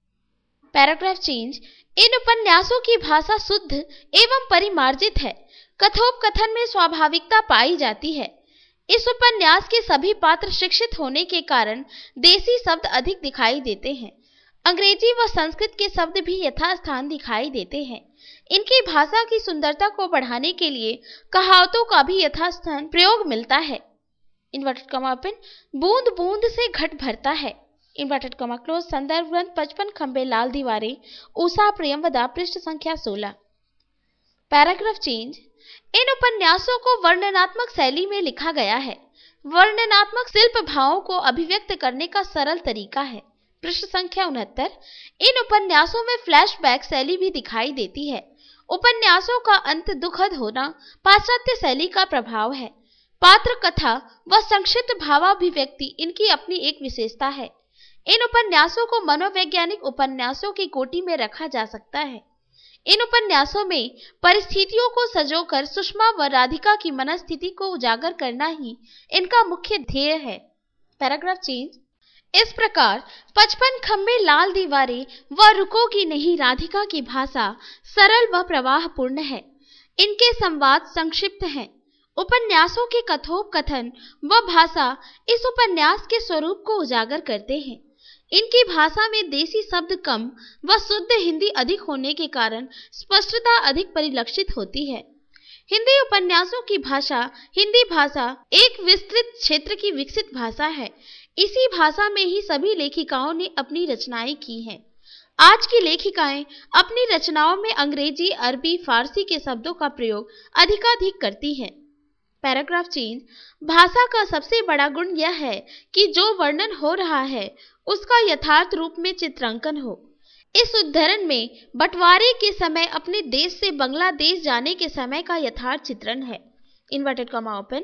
Paragraph change. इन उपन्यासों की भाषा शुद्ध एवं परिमार्जित है, कथोपकथन में स्वाभाविकता पाई जाती है। इस उपन्यास के सभी पात्र शिक्षित होने के कारण देसी शब्द अधिक दिखाई देते हैं। अंग्रेजी व संस्कृत के शब्द भी यथास्थान दिखाई देते हैं। इनकी भाषा की सुंदरता को बढ़ाने के लिए कहावतों का भी यथास्थान प्रयोग मिलता है। Inverted comma open. बूंद बूंद से घट भरता है। Inverted comma close. संदर्भ ग्रंथ 55 खंबे लाल दीवारें, उषा प्रियंवदा, पृष्ठ संख्या 16। Paragraph change. इन उपन्यासों को वर्णनात्मक शैली में लिखा गया है। वर्णनात्मक शिल्प भावों को अभिव्यक्त करने का सरल तरीका है। पृष्ठ संख्या 69। इन उपन्यासों में फ्लैशबैक शैली भी दिखाई देती है। उपन्यासों का अंत दुखद होना पाश्चात्य शैली का प्रभाव है। पात्र कथा व संक्षिप्त भावाभिव्यक्ति इनकी अपनी एक विशेषता है। इन उपन्यासों को मनोवैज्ञानिक उपन्यासों की कोटि में रखा जा सकता है। इन उपन्यासों में परिस्थितियों को सजोकर सुषमा व राधिका की मनस्थिति को उजागर करना ही इनका मुख्य ध्येय है। Paragraph change. इस प्रकार 55 खंबे लाल दीवारें व रुकोगी नहीं राधिका की भाषा सरल व प्रवाहपूर्ण है। इनके संवाद संक्षिप्त हैं। उपन्यासों के कथोपकथन व भाषा इस उपन्यास के स्वरूप को उजागर करते हैं। इनकी भाषा में देसी शब्द कम व शुद्ध हिंदी अधिक होने के कारण स्पष्टता अधिक परिलक्षित होती है। हिंदी उपन्यासों की भाषा, हिंदी भाषा एक विस्तृत क्षेत्र की विकसित भाषा है। इसी भाषा में ही सभी लेखिकाओं ने अपनी रचनाएं की हैं। आज की लेखिकाएं अपनी रचनाओं में अंग्रेजी, अरबी, फारसी के शब्दों का प्रयोग अधिकाधिक करती हैं। Paragraph change. भाषा का सबसे बड़ा गुण यह है कि जो वर्णन हो रहा है उसका यथार्थ रूप में चित्रांकन हो। इस उद्धरण में बंटवारे के समय अपने देश से बांग्लादेश जाने के समय का यथार्थ चित्रण है। Inverted comma open.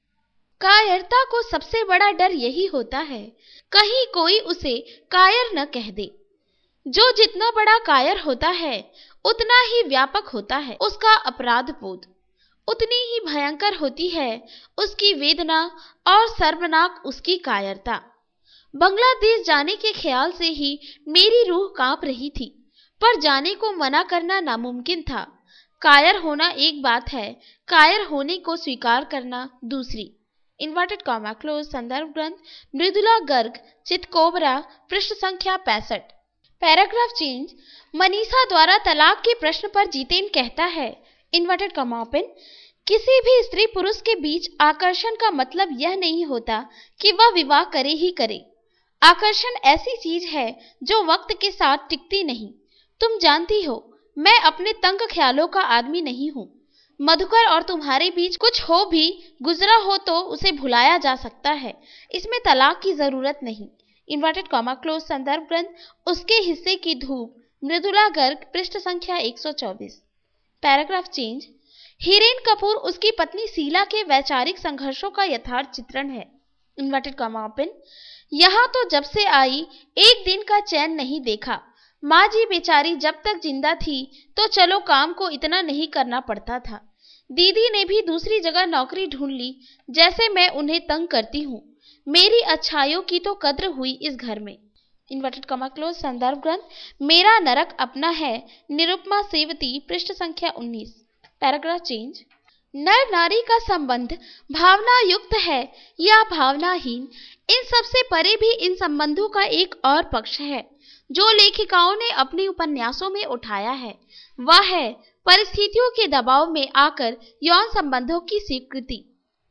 कायरता को सबसे बड़ा डर यही होता है, कहीं कोई उसे कायर न कह दे। जो जितना बड़ा कायर होता है उतना ही व्यापक होता है उसका अपराध बोध, उतनी ही भयंकर होती है उसकी वेदना और शर्मनाक उसकी कायरता। बांग्लादेश जाने के ख्याल से ही मेरी रूह कांप रही थी, पर जाने को मना करना नामुमकिन था। कायर होना एक बात है, कायर होने को स्वीकार करना दूसरी। Inverted comma close. संदर्भ ग्रंथ मृदुला गर्ग, चितकोबरा, पृष्ठ संख्या 65। Paragraph change. मनीषा द्वारा तलाक के प्रश्न पर जीतेन कहता है, इन्वर्टेड कॉमा ओपन, किसी भी स्त्री पुरुष के बीच आकर्षण का मतलब यह नहीं होता कि वह विवाह करे ही करे। आकर्षण ऐसी चीज है जो वक्त के साथ टिकती नहीं। तुम जानती हो मैं अपने तंग ख्यालों का आदमी नहीं हूँ। मधुकर और तुम्हारे बीच कुछ हो भी गुजरा हो तो उसे भुलाया जा सकता है, इसमें तलाक की जरूरत नहीं। Inverted comma close. संदर्भ ग्रंथ उसके हिस्से की धूप, मृदुला गर्ग, पृष्ठ संख्या 124। Paragraph change. हिरेन कपूर उसकी पत्नी शीला के वैचारिक संघर्षों का यथार्थ चित्रण है। Inverted comma open. यहाँ तो जब से आई एक दिन का चैन नहीं देखा। माँ जी बेचारी जब तक जिंदा थी तो चलो काम को इतना नहीं करना पड़ता था। दीदी ने भी दूसरी जगह नौकरी ढूंढ ली, जैसे मैं उन्हें तंग करती हूँ। मेरी अच्छाइयों की तो कद्र हुई इस घर में। Inverted comma close. संदर्भ ग्रंथ मेरा नरक अपना है, निरुपमा सेवती, पृष्ठ संख्या 19। Paragraph change. नर नारी का संबंध भावना युक्त है या भावनाहीन, इन सबसे परे भी इन संबंधों का एक और पक्ष है जो लेखिकाओं ने अपने उपन्यासों में उठाया है। वह है परिस्थितियों के दबाव में आकर यौन संबंधों की स्वीकृति।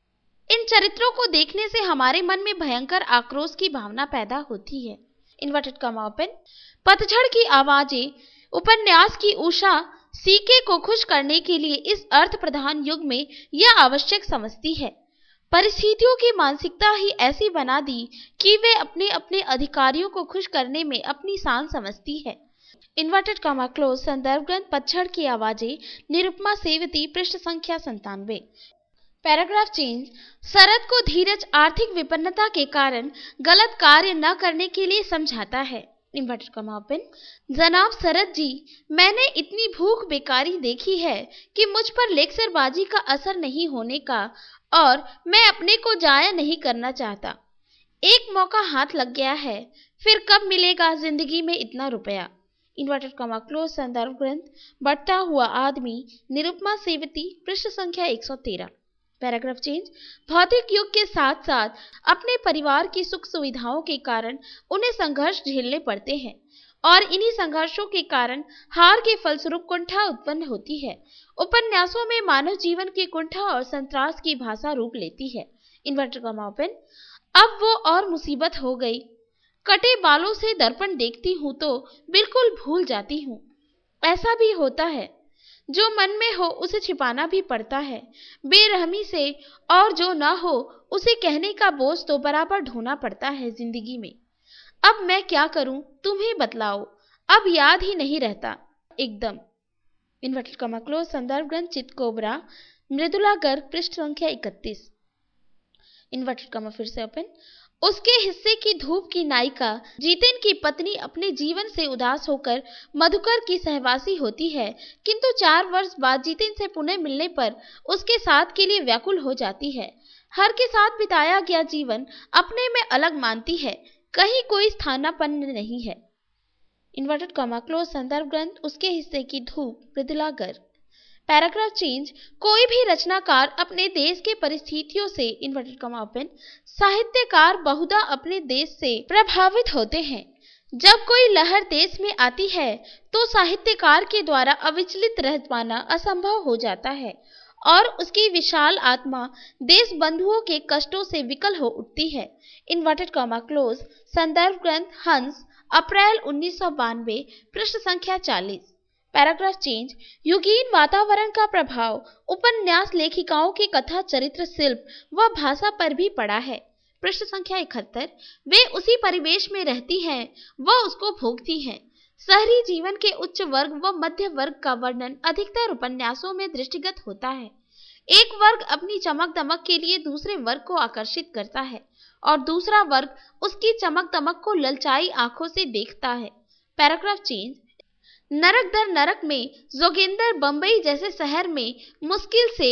इन चरित्रों को देखने से हमारे मन में भयंकर आक्रोश की भावना पैदा होती है। Inverted comma open. पतझड़ की आवाजें उपन्यास की उषा सीके को खुश करने के लिए इस अर्थ प्रधान युग में यह आवश्यक समझती है। परिस्थितियों की मानसिकता ही ऐसी बना दी कि वे अपने अपने अधिकारियों को खुश करने में अपनी शान समझती है। Inverted comma close. संदर्भ ग्रंथ पतझड़ की आवाजें, निरुपमा सेवती, पृष्ठ संख्या 97। Paragraph change. शरद को धीरज आर्थिक विपन्नता के कारण गलत कार्य न करने के लिए समझाता है। Inverted comma open. जनाब शरद जी, मैंने इतनी भूख बेकारी देखी है कि मुझ पर लेक्चरबाजी का असर नहीं होने का और मैं अपने को जाया नहीं करना चाहता। एक मौका हाथ लग गया है, फिर कब मिलेगा जिंदगी में इतना रुपया। Inverted comma close. संदर्भ ग्रंथ बढ़ता हुआ आदमी, निरुपमा सेवती, पृष्ठ संख्या 113। Paragraph change. भौतिक युग के साथ साथ अपने परिवार की सुख सुविधाओं के कारण उन्हें संघर्ष झेलने पड़ते हैं और इन्हीं संघर्षों के कारण हार के फलस्वरूप कुंठा उत्पन्न होती है। उपन्यासों में मानव जीवन की कुंठा और संत्रास की भाषा रूप लेती है। Inverted comma open. अब वो और मुसीबत हो गई। कटे बालों से दर्पण देखती हूं तो बिल्कुल भूल जाती हूं। ऐसा भी होता है, जो मन में हो उसे छिपाना भी पड़ता है बेरहमी से, और जो ना हो उसे कहने का बोझ तो बराबर ढोना पड़ता है जिंदगी में। अब मैं क्या करूं, तुम ही बतलाओ। अब याद ही नहीं रहता एकदम। Inverted comma close. संदर्भ ग्रंथ चितकोबरा, मृदुला गर्ग, पृष्ठ संख्या 31। इन्वर्टेड कॉमा फिर से ओपन। उसके हिस्से की धूप की नायिका जितेन की पत्नी अपने जीवन से उदास होकर मधुकर की सहवासी होती है, किंतु 4 वर्ष बाद जितेन से पुनः मिलने पर उसके साथ के लिए व्याकुल हो जाती है। हर के साथ बिताया गया जीवन अपने में अलग मानती है, कहीं कोई स्थानापन्न नहीं है। Inverted comma close. संदर्भ ग्रंथ उसके हिस्से की धूप, मृदुला गर्ग। Paragraph change. कोई भी रचनाकार अपने देश के परिस्थितियों से, इन्वर्टेड कॉमा ओपन, साहित्यकार बहुधा अपने देश से प्रभावित होते हैं। जब कोई लहर देश में आती है तो साहित्यकार के द्वारा अविचलित रह पाना असंभव हो जाता है और उसकी विशाल आत्मा देश बंधुओं के कष्टों से विकल हो उठती है। Inverted comma close. संदर्भ ग्रंथ हंस, अप्रैल 1992, पृष्ठ संख्या 40। Paragraph change. युगीन वातावरण का प्रभाव उपन्यास लेखिकाओं की कथा, चरित्र, शिल्प व भाषा पर भी पड़ा है। पृष्ठ संख्या 71। वे उसी परिवेश में रहती हैं, वह उसको भोगती हैं। शहरी जीवन के उच्च वर्ग व मध्य वर्ग का वर्णन अधिकतर उपन्यासों में दृष्टिगत होता है। एक वर्ग अपनी चमक दमक के लिए दूसरे वर्ग को आकर्षित करता है और दूसरा वर्ग उसकी चमक दमक को ललचाई आंखों से देखता है। Paragraph change. नरक दर नरक में जोगिंदर बंबई जैसे शहर में मुश्किल से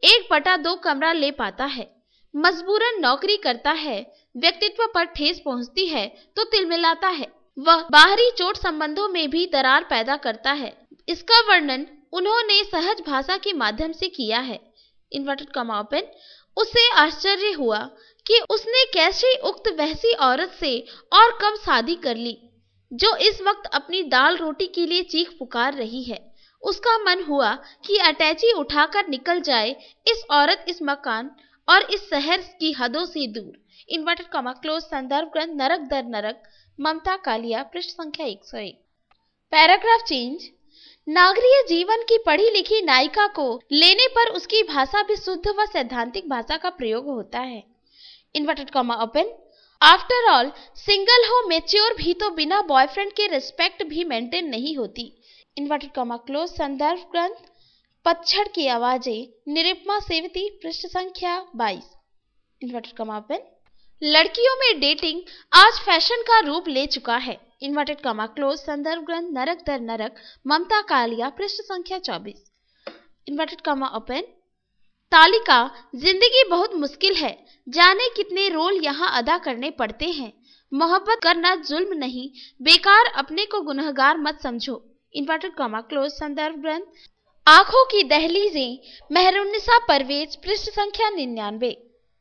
1/2 कमरा ले पाता है। मजबूरन नौकरी करता है। व्यक्तित्व पर ठेस पहुंचती है तो तिलमिलाता है। वह बाहरी चोट संबंधों में भी दरार पैदा करता है। इसका वर्णन उन्होंने सहज भाषा के माध्यम से किया है। Inverted comma open. उसे आश्चर्य हुआ कि उसने कैसे उक्त वैसी औरत से और कब शादी कर ली जो इस वक्त अपनी दाल रोटी के लिए चीख पुकार रही है। उसका मन हुआ कि अटैची उठाकर निकल जाए इस औरत, इस मकान और इस शहर की हदों से दूर। Inverted comma close. संदर्भ ग्रंथ नरक दर नरक, ममता कालिया, पृष्ठ संख्या 101। Paragraph change. नागरीय जीवन की पढ़ी लिखी नायिका को लेने पर उसकी भाषा भी शुद्ध व सैद्धांतिक भाषा का प्रयोग होता है। Inverted comma open. After all single हो, मैच्योर भी तो बिना बॉयफ्रेंड के रिस्पेक्ट भी मेंटेन नहीं होती। Inverted comma close. संदर्भ ग्रंथ पतझड़ की आवाजें, निरुपमा सेवती, पृष्ठ संख्या 22। Inverted comma open. लड़कियों में डेटिंग आज फैशन का रूप ले चुका है। Inverted comma close. संदर्भ ग्रंथ नरक दर नरक, ममता कालिया, पृष्ठ संख्या 24। Inverted comma open. तालिका, जिंदगी बहुत मुश्किल है, जाने कितने रोल यहाँ अदा करने पड़ते हैं। मोहब्बत करना जुल्म नहीं, बेकार अपने को गुनहगार मत समझो। Inverted comma close. संदर्भ ग्रंथ आंखों की दहलीजें, मेहरुन्निसा परवेज, पृष्ठ संख्या 99।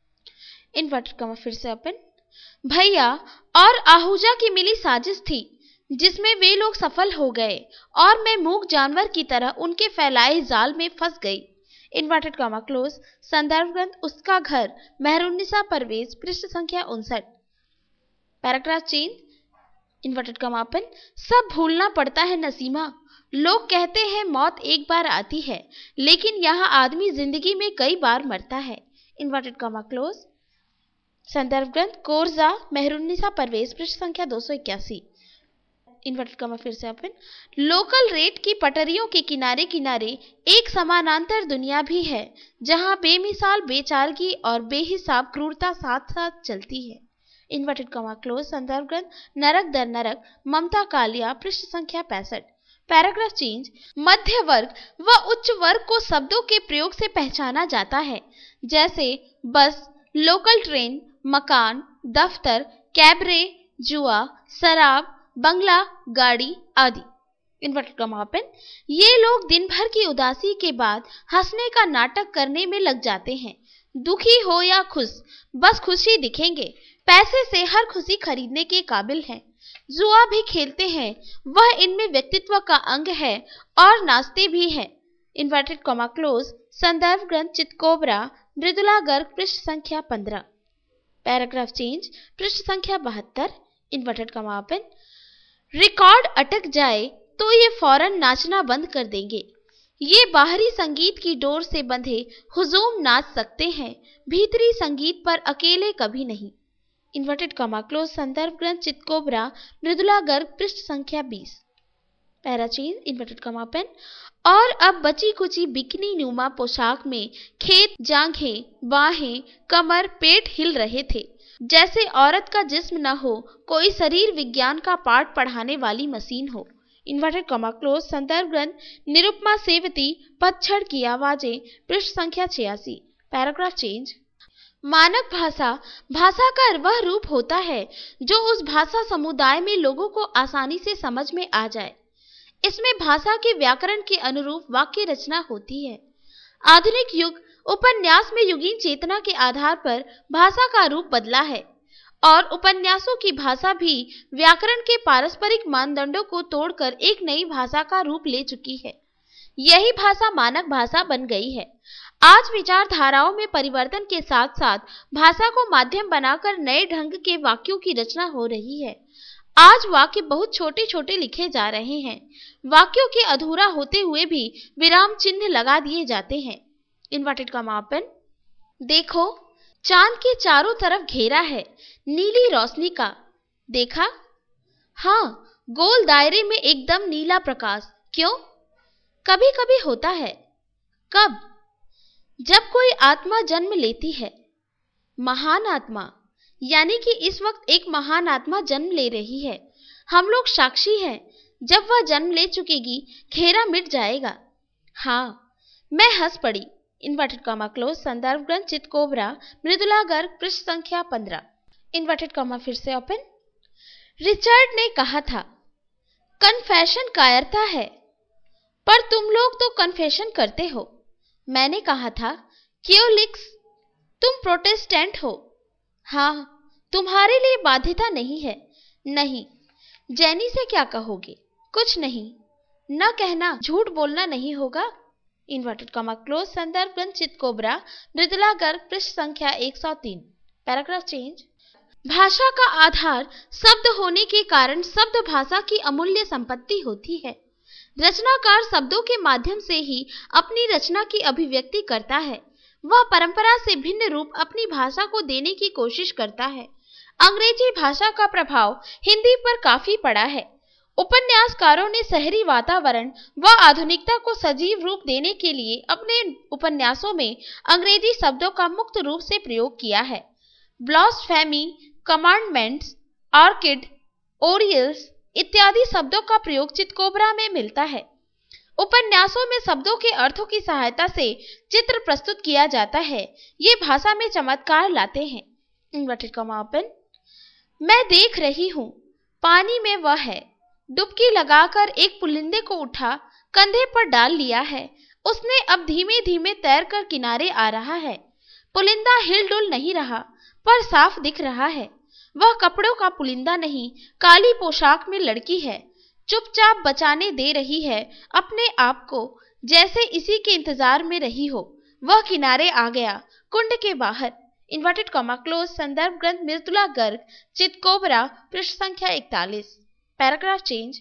इन्वर्टेड कॉमा फिर से ओपन। भैया और आहूजा की मिली साजिश थी जिसमें वे लोग सफल हो गए और मैं मूक जानवर की तरह उनके फैलाए जाल में फंस गई। इन्वर्टेड कॉमा क्लोज, संदर्भ ग्रंथ उसका घर, मेहरुन्निसा परवेज, पृष्ठ संख्या 59। Paragraph change, inverted comma open, सब भूलना पड़ता है नसीमा। लोग कहते हैं मौत एक बार आती है, लेकिन यहाँ आदमी जिंदगी में कई बार मरता है। इन्वर्टेड कॉमा क्लोज, संदर्भ ग्रंथ कोरजा, मेहरुन्निसा परवेज, पृष्ठ संख्या 281। इन्वर्टेड कॉमा फिर से ओपन, लोकल रेट की पटरियों के किनारे किनारे एक समानांतर दुनिया भी है, जहां बेमिसाल बेचारगी और बेहिसाब क्रूरता साथ साथ चलती है। इन्वर्टेड कॉमा क्लोज, संदर्भ ग्रंथ नरक दर नरक, ममता कालिया, पृष्ठ संख्या 65। पैराग्राफ चेंज, मध्य वर्ग व उच्च वर्ग को शब्दों के प्रयोग से पहचाना जाता है, जैसे बस, लोकल ट्रेन, मकान, दफ्तर, कैबरे, जुआ, शराब, बंगला, गाड़ी आदि। इन्वर्टेड कॉमा ओपन, ये लोग दिन भर की उदासी के बाद हंसने का नाटक करने में लग जाते हैं। दुखी हो या खुश, बस खुशी दिखेंगे। पैसे से हर खुशी खरीदने के काबिल हैं। जुआ भी खेलते हैं, वह इनमें व्यक्तित्व का अंग है, और नाचते भी हैं। इन्वर्टेड कॉमा क्लोज, संदर्भ ग्रंथ चितकोबरा, मृदुला गर्ग, पृष्ठ संख्या 15। पैराग्राफ चेंज, पृष्ठ संख्या 72। इन्वर्टेड कॉमा ओपन, रिकॉर्ड अटक जाए तो ये फौरन नाचना बंद कर देंगे। ये बाहरी संगीत की डोर से बंधे हुजूम नाच सकते हैं, भीतरी संगीत पर अकेले कभी नहीं। इन्वर्टेड कॉमा क्लोज, संदर्भ ग्रंथ चितकोबरा, मृदुला गर्ग, पृष्ठ संख्या 20। Para change, inverted comma open, और अब बची कुची बिकनी नुमा पोशाक में खेत, जांघें, बाहें, कमर, पेट हिल रहे थे, जैसे औरत का जिस्म न हो, कोई शरीर विज्ञान का पाठ पढ़ाने वाली मशीन हो। इन्वर्टेड कॉमा क्लोज, संदर्भ ग्रंथ निरुपमा सेवती, पतझड़ की आवाजें, पृष्ठ संख्या 86। पैराग्राफ चेंज, मानक भाषा, भाषा का वह रूप होता है जो उस भाषा समुदाय में लोगों को आसानी से समझ में आ जाए। इसमें भाषा के व्याकरण के अनुरूप वाक्य रचना होती है। आधुनिक युग उपन्यास में युगीन चेतना के आधार पर भाषा का रूप बदला है, और उपन्यासों की भाषा भी व्याकरण के पारस्परिक मानदंडों को तोड़कर एक नई भाषा का रूप ले चुकी है। यही भाषा मानक भाषा बन गई है। आज विचारधाराओं में परिवर्तन के साथ साथ भाषा को माध्यम बनाकर नए ढंग के वाक्यों की रचना हो रही है। आज वाक्य बहुत छोटे छोटे लिखे जा रहे हैं। वाक्यों के अधूरा होते हुए भी विराम चिन्ह लगा दिए जाते हैं। इन्वर्टेड कॉमा ओपन, देखो चांद के चारों तरफ घेरा है नीली रोशनी का, देखा? हाँ, गोल दायरे में एकदम नीला प्रकाश। क्यों? कभी कभी होता है। कब? जब कोई आत्मा जन्म लेती है, महान आत्मा, यानी कि इस वक्त एक महान आत्मा जन्म ले रही है। हम लोग साक्षी हैं। जब वह जन्म ले चुकेगी, घेरा मिट जाएगा। हाँ, मैं हंस पड़ी। इन्वर्टेड कॉमा क्लोज, संदर्भ ग्रंथ चितकोबरा, मृदुला गर्ग, पृष्ठ संख्या 15। इन्वर्टेड कॉमा फिर से ओपन, रिचर्ड ने कहा था, कन्फेशन कायरता है, पर तुम लोग तो कन्फेशन करते हो। मैंने कहा था, क्योलिक्स, तुम प्रोटेस्टेंट हो। हाँ, तुम्हारे लिए बाध्यता नहीं है। नहीं, जैनी से क्या कहोगे? कुछ नहीं, न कहना, झूठ बोलना नहीं होगा। इन्वर्टेड कॉमा क्लोज, संदर्भ ग्रंथ चितकोबरा, मृदुला गर्ग, पृष्ठ संख्या 103। पैराग्राफ चेंज, भाषा का आधार शब्द होने के कारण शब्द भाषा की अमूल्य संपत्ति होती है। रचनाकार शब्दों के माध्यम से ही अपनी रचना की अभिव्यक्ति करता है। वह परंपरा से भिन्न रूप अपनी भाषा को देने की कोशिश करता है। अंग्रेजी भाषा का प्रभाव हिंदी पर काफी पड़ा है। उपन्यासकारों ने शहरी वातावरण व आधुनिकता को सजीव रूप देने के लिए अपने उपन्यासों में अंग्रेजी शब्दों का मुक्त रूप से प्रयोग किया है। ब्लास्फेमी, कमांडमेंट्स, ऑर्किड, ओरियल्स इत्यादि शब्दों का प्रयोग चितकोबरा में मिलता है। उपन्यासों में शब्दों के अर्थों की सहायता से चित्र प्रस्तुत किया जाता है। ये भाषा में चमत्कार लाते हैं। इन्वर्टेड कॉमा ओपन, मैं देख रही हूँ, पानी में वह है, डुबकी लगाकर एक पुलिंदे को उठा, कंधे पर डाल लिया है। उसने अब धीमे धीमे तैरकर किनारे आ रहा है। पुलिंदा हिलडुल नहीं रहा, पर साफ दिख रहा है। वह कपड़ों का पुलिंदा नहीं, काली पोशाक में लड़की है। चुपचाप बचाने दे रही है अपने आप को, जैसे इसी के इंतजार में रही हो। वह किनारे आ गया कुंड के बाहर। Inverted comma close. संदर्भ ग्रंथ मृदुला गर्ग, चितकोबरा, पृष्ठ संख्या 41। Paragraph change.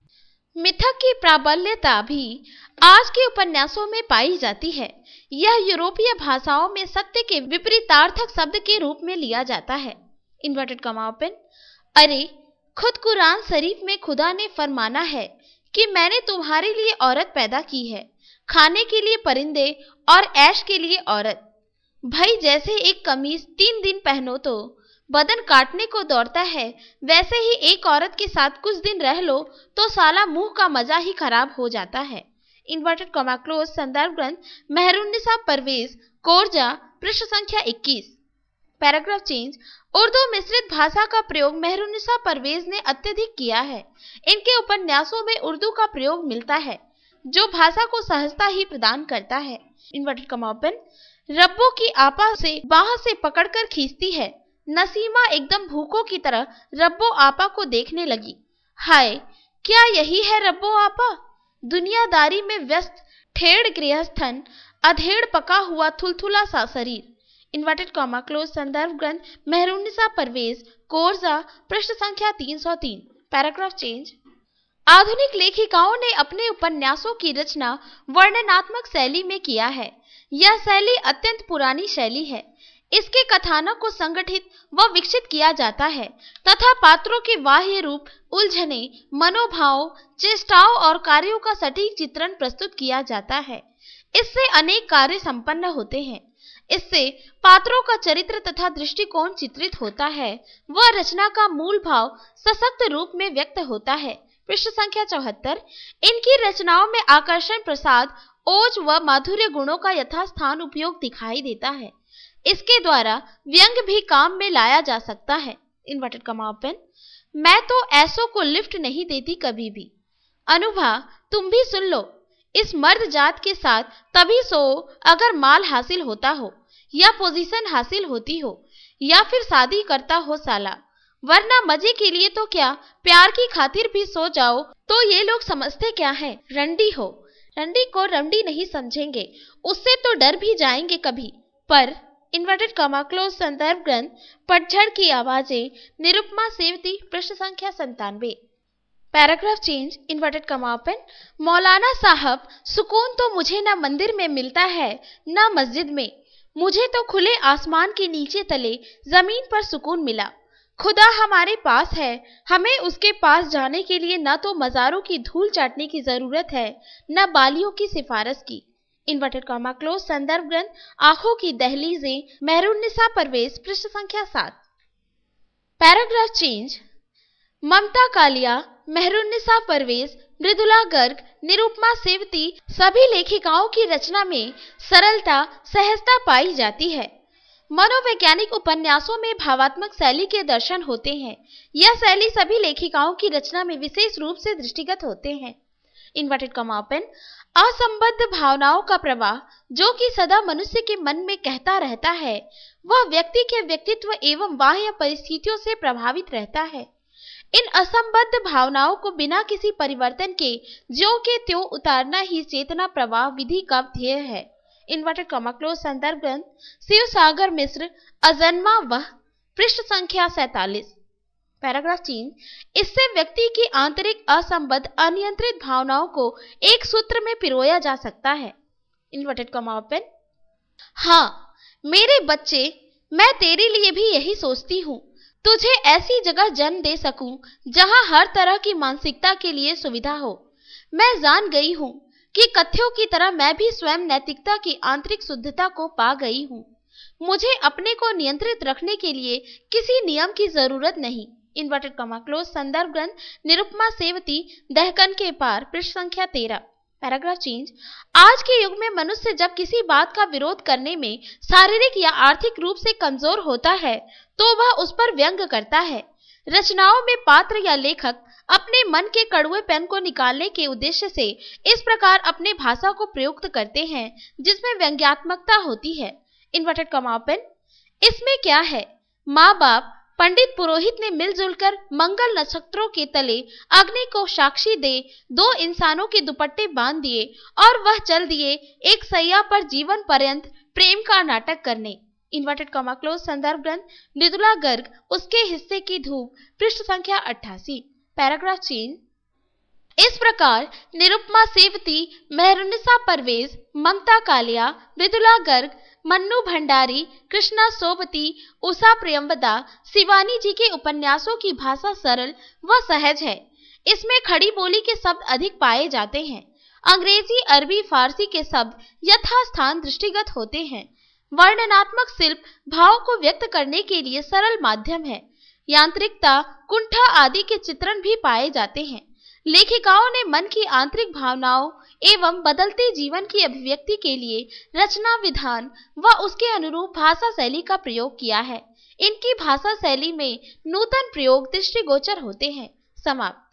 मिथक की प्राबल्यता भी आज के उपन्यासों में पाई जाती है। यह यूरोपीय भाषाओं में सत्य के विपरीतार्थक शब्द के रूप में लिया जाता है। Inverted comma open. अरे, खुद कुरान शरीफ में खुदा ने फरमाना है कि मैंने तुम्हारे लिए औरत पैदा की है, खाने के लिए परिंदे और ऐश के लिए औरत। भाई, जैसे एक कमीज 3 दिन पहनो तो बदन काटने को दौड़ता है, वैसे ही एक औरत के साथ कुछ दिन रह लो तो साला मुंह का मजा ही खराब हो जाता है। Inverted comma close. संदर्भ ग्रंथ मेहरुन्निसा परवेज, कोरजा, पृष्ठ संख्या 21। Paragraph change. उर्दू मिश्रित भाषा का प्रयोग मेहरुन्निसा परवेज ने अत्यधिक किया है। इनके उपन्यासों में उर्दू का प्रयोग मिलता है, जो भाषा को सहजता ही प्रदान करता है। Inverted comma open. रब्बो की आपा से बाह से पकड़कर खींचती है। नसीमा एकदम भूखों की तरह रब्बो आपा को देखने लगी। हाय, क्या यही है रब्बो आपा? दुनियादारी में व्यस्त ठेड़ गृहस्थन, अधेड़ पका हुआ थुलथुला सा शरीर। Inverted comma close. संदर्भ ग्रंथ मेहरुन्निसा परवेज, कोरजा, पृष्ठ संख्या 303। Paragraph change. आधुनिक लेखिकाओं ने अपने उपन्यासों की रचना वर्णनात्मक शैली में किया है। यह शैली अत्यंत पुरानी शैली है। इसके कथानक को संगठित व विकसित किया जाता है तथा पात्रों के बाह्य रूप, उलझने, मनोभाव, चेष्टाओं और कार्यों का सटीक चित्रण प्रस्तुत किया जाता है। इससे अनेक कार्य संपन्न होते हैं। इससे पात्रों का चरित्र तथा दृष्टिकोण चित्रित होता है व रचना का मूल भाव सशक्त रूप में व्यक्त होता है। पृष्ठ संख्या 74। इनकी रचनाओं में आकर्षण, प्रसाद, ओज व माधुर्य गुणों का यथास्थान उपयोग दिखाई देता है। इसके द्वारा व्यंग भी काम में लाया जा सकता है। Inverted comma open. मैं तो ऐसों को लिफ्ट नहीं देती कभी भी। अनुभा, तुम भी सुन लो। इस मर्द जात के साथ तभी सो अगर माल हासिल होता हो या पोजीशन हासिल होती हो या फिर शादी करता हो साला, वरना मजे के लिए तो क्या, प्यार की खातिर भी सो जाओ तो ये लोग समझते क्या है, रंडी हो। रंडी को रंडी नहीं समझेंगे, उससे तो डर भी जाएंगे कभी। पर इन्वर्टेड कॉमा क्लोज। संदर्भ ग्रंथ पतझड़ की आवाजें, निरुपमा सेवती, पृष्ठ संख्या 97। Paragraph change. Inverted comma open. मौलाना साहब, सुकून तो मुझे न मंदिर में मिलता है न मस्जिद में। मुझे तो खुले आसमान के नीचे तले जमीन पर सुकून मिला। खुदा हमारे पास है, हमें उसके पास जाने के लिए न तो मज़ारों की धूल चाटने की जरूरत है न बालियों की सिफारिश की। Inverted comma close. संदर्भ ग्रंथ आंखों की दहलीजें, मेहरुन्निसा परवेज, पृष्ठ संख्या 7। Paragraph change. ममता कालिया, मेहरुन्निसा परवेज, मृदुला गर्ग, निरुपमा सेवती सभी लेखिकाओं की रचना में सरलता, सहजता पाई जाती है। मनोवैज्ञानिक उपन्यासों में भावात्मक शैली के दर्शन होते हैं। यह शैली सभी लेखिकाओं की रचना में विशेष रूप से दृष्टिगत होते हैं। Inverted comma open. असंबद्ध भावनाओं का प्रवाह जो कि सदा मनुष्य के मन में कहता रहता है, वह व्यक्ति के व्यक्तित्व एवं बाह्य परिस्थितियों से प्रभावित रहता है। इन असंबद्ध भावनाओं को बिना किसी परिवर्तन के ज्यों के त्यों उतारना ही चेतना प्रवाह विधि का ध्येय है। Inverted comma close. संदर्भ ग्रंथ शिव सागर मिश्र, अजन्मा वह, पृष्ठ संख्या 47। Paragraph change. इससे व्यक्ति की आंतरिक असंबद्ध अनियंत्रित भावनाओं को एक सूत्र में पिरोया जा सकता है। Inverted comma open. हाँ मेरे बच्चे, मैं तेरे लिए भी यही सोचती हूँ, तुझे ऐसी जगह जन्म दे सकूं जहां हर तरह की मानसिकता के लिए सुविधा हो। मैं जान गई हूँ कि कथ्यों की तरह मैं भी स्वयं नैतिकता की आंतरिक शुद्धता को पा गई हूँ। मुझे अपने को नियंत्रित रखने के लिए किसी नियम की जरूरत नहीं। Inverted comma close. संदर्भ ग्रंथ निरुपमा सेवती, दहकन के पार, पृष्ठ संख्या 13। Paragraph change. आज के युग में मनुष्य जब किसी बात का विरोध करने में शारीरिक या आर्थिक रूप से कमजोर होता है तो वह उस पर व्यंग करता है। रचनाओं में पात्र या लेखक अपने मन के कड़वेपन को निकालने के उद्देश्य से इस प्रकार अपने भाषा को प्रयुक्त करते हैं जिसमें व्यंग्यात्मकता होती है। Inverted comma open. इसमें क्या है, माँ बाप, पंडित पुरोहित ने मिलजुल कर मंगल नक्षत्रों के तले अग्नि को साक्षी दे 2 इंसानों के दुपट्टे बांध दिए और वह चल दिए एक सैया पर जीवन पर्यंत प्रेम का नाटक करने। इन्वर्टेड कॉमा क्लोज संदर्भ ग्रंथ मृदुला गर्ग, उसके हिस्से की धूप, पृष्ठ संख्या 88। Paragraph change. इस प्रकार निरुपमा सेवती, मेहरुनिसा परवेज, ममता कालिया, मृदुला गर्ग, मन्नू भंडारी, कृष्णा सोबती, उषा प्रियंवदा, शिवानी जी के उपन्यासों की भाषा सरल व सहज है। इसमें खड़ी बोली के शब्द अधिक पाए जाते हैं। अंग्रेजी, अरबी, फारसी के शब्द यथास्थान दृष्टिगत होते हैं। वर्णनात्मक शिल्प भाव को व्यक्त करने के लिए सरल माध्यम है। यांत्रिकता, कुंठा आदि के चित्रण भी पाए जाते हैं। लेखिकाओं ने मन की आंतरिक भावनाओं एवं बदलते जीवन की अभिव्यक्ति के लिए रचना विधान व उसके अनुरूप भाषा शैली का प्रयोग किया है। इनकी भाषा शैली में नूतन प्रयोग दृष्टिगोचर होते हैं। समाप्त।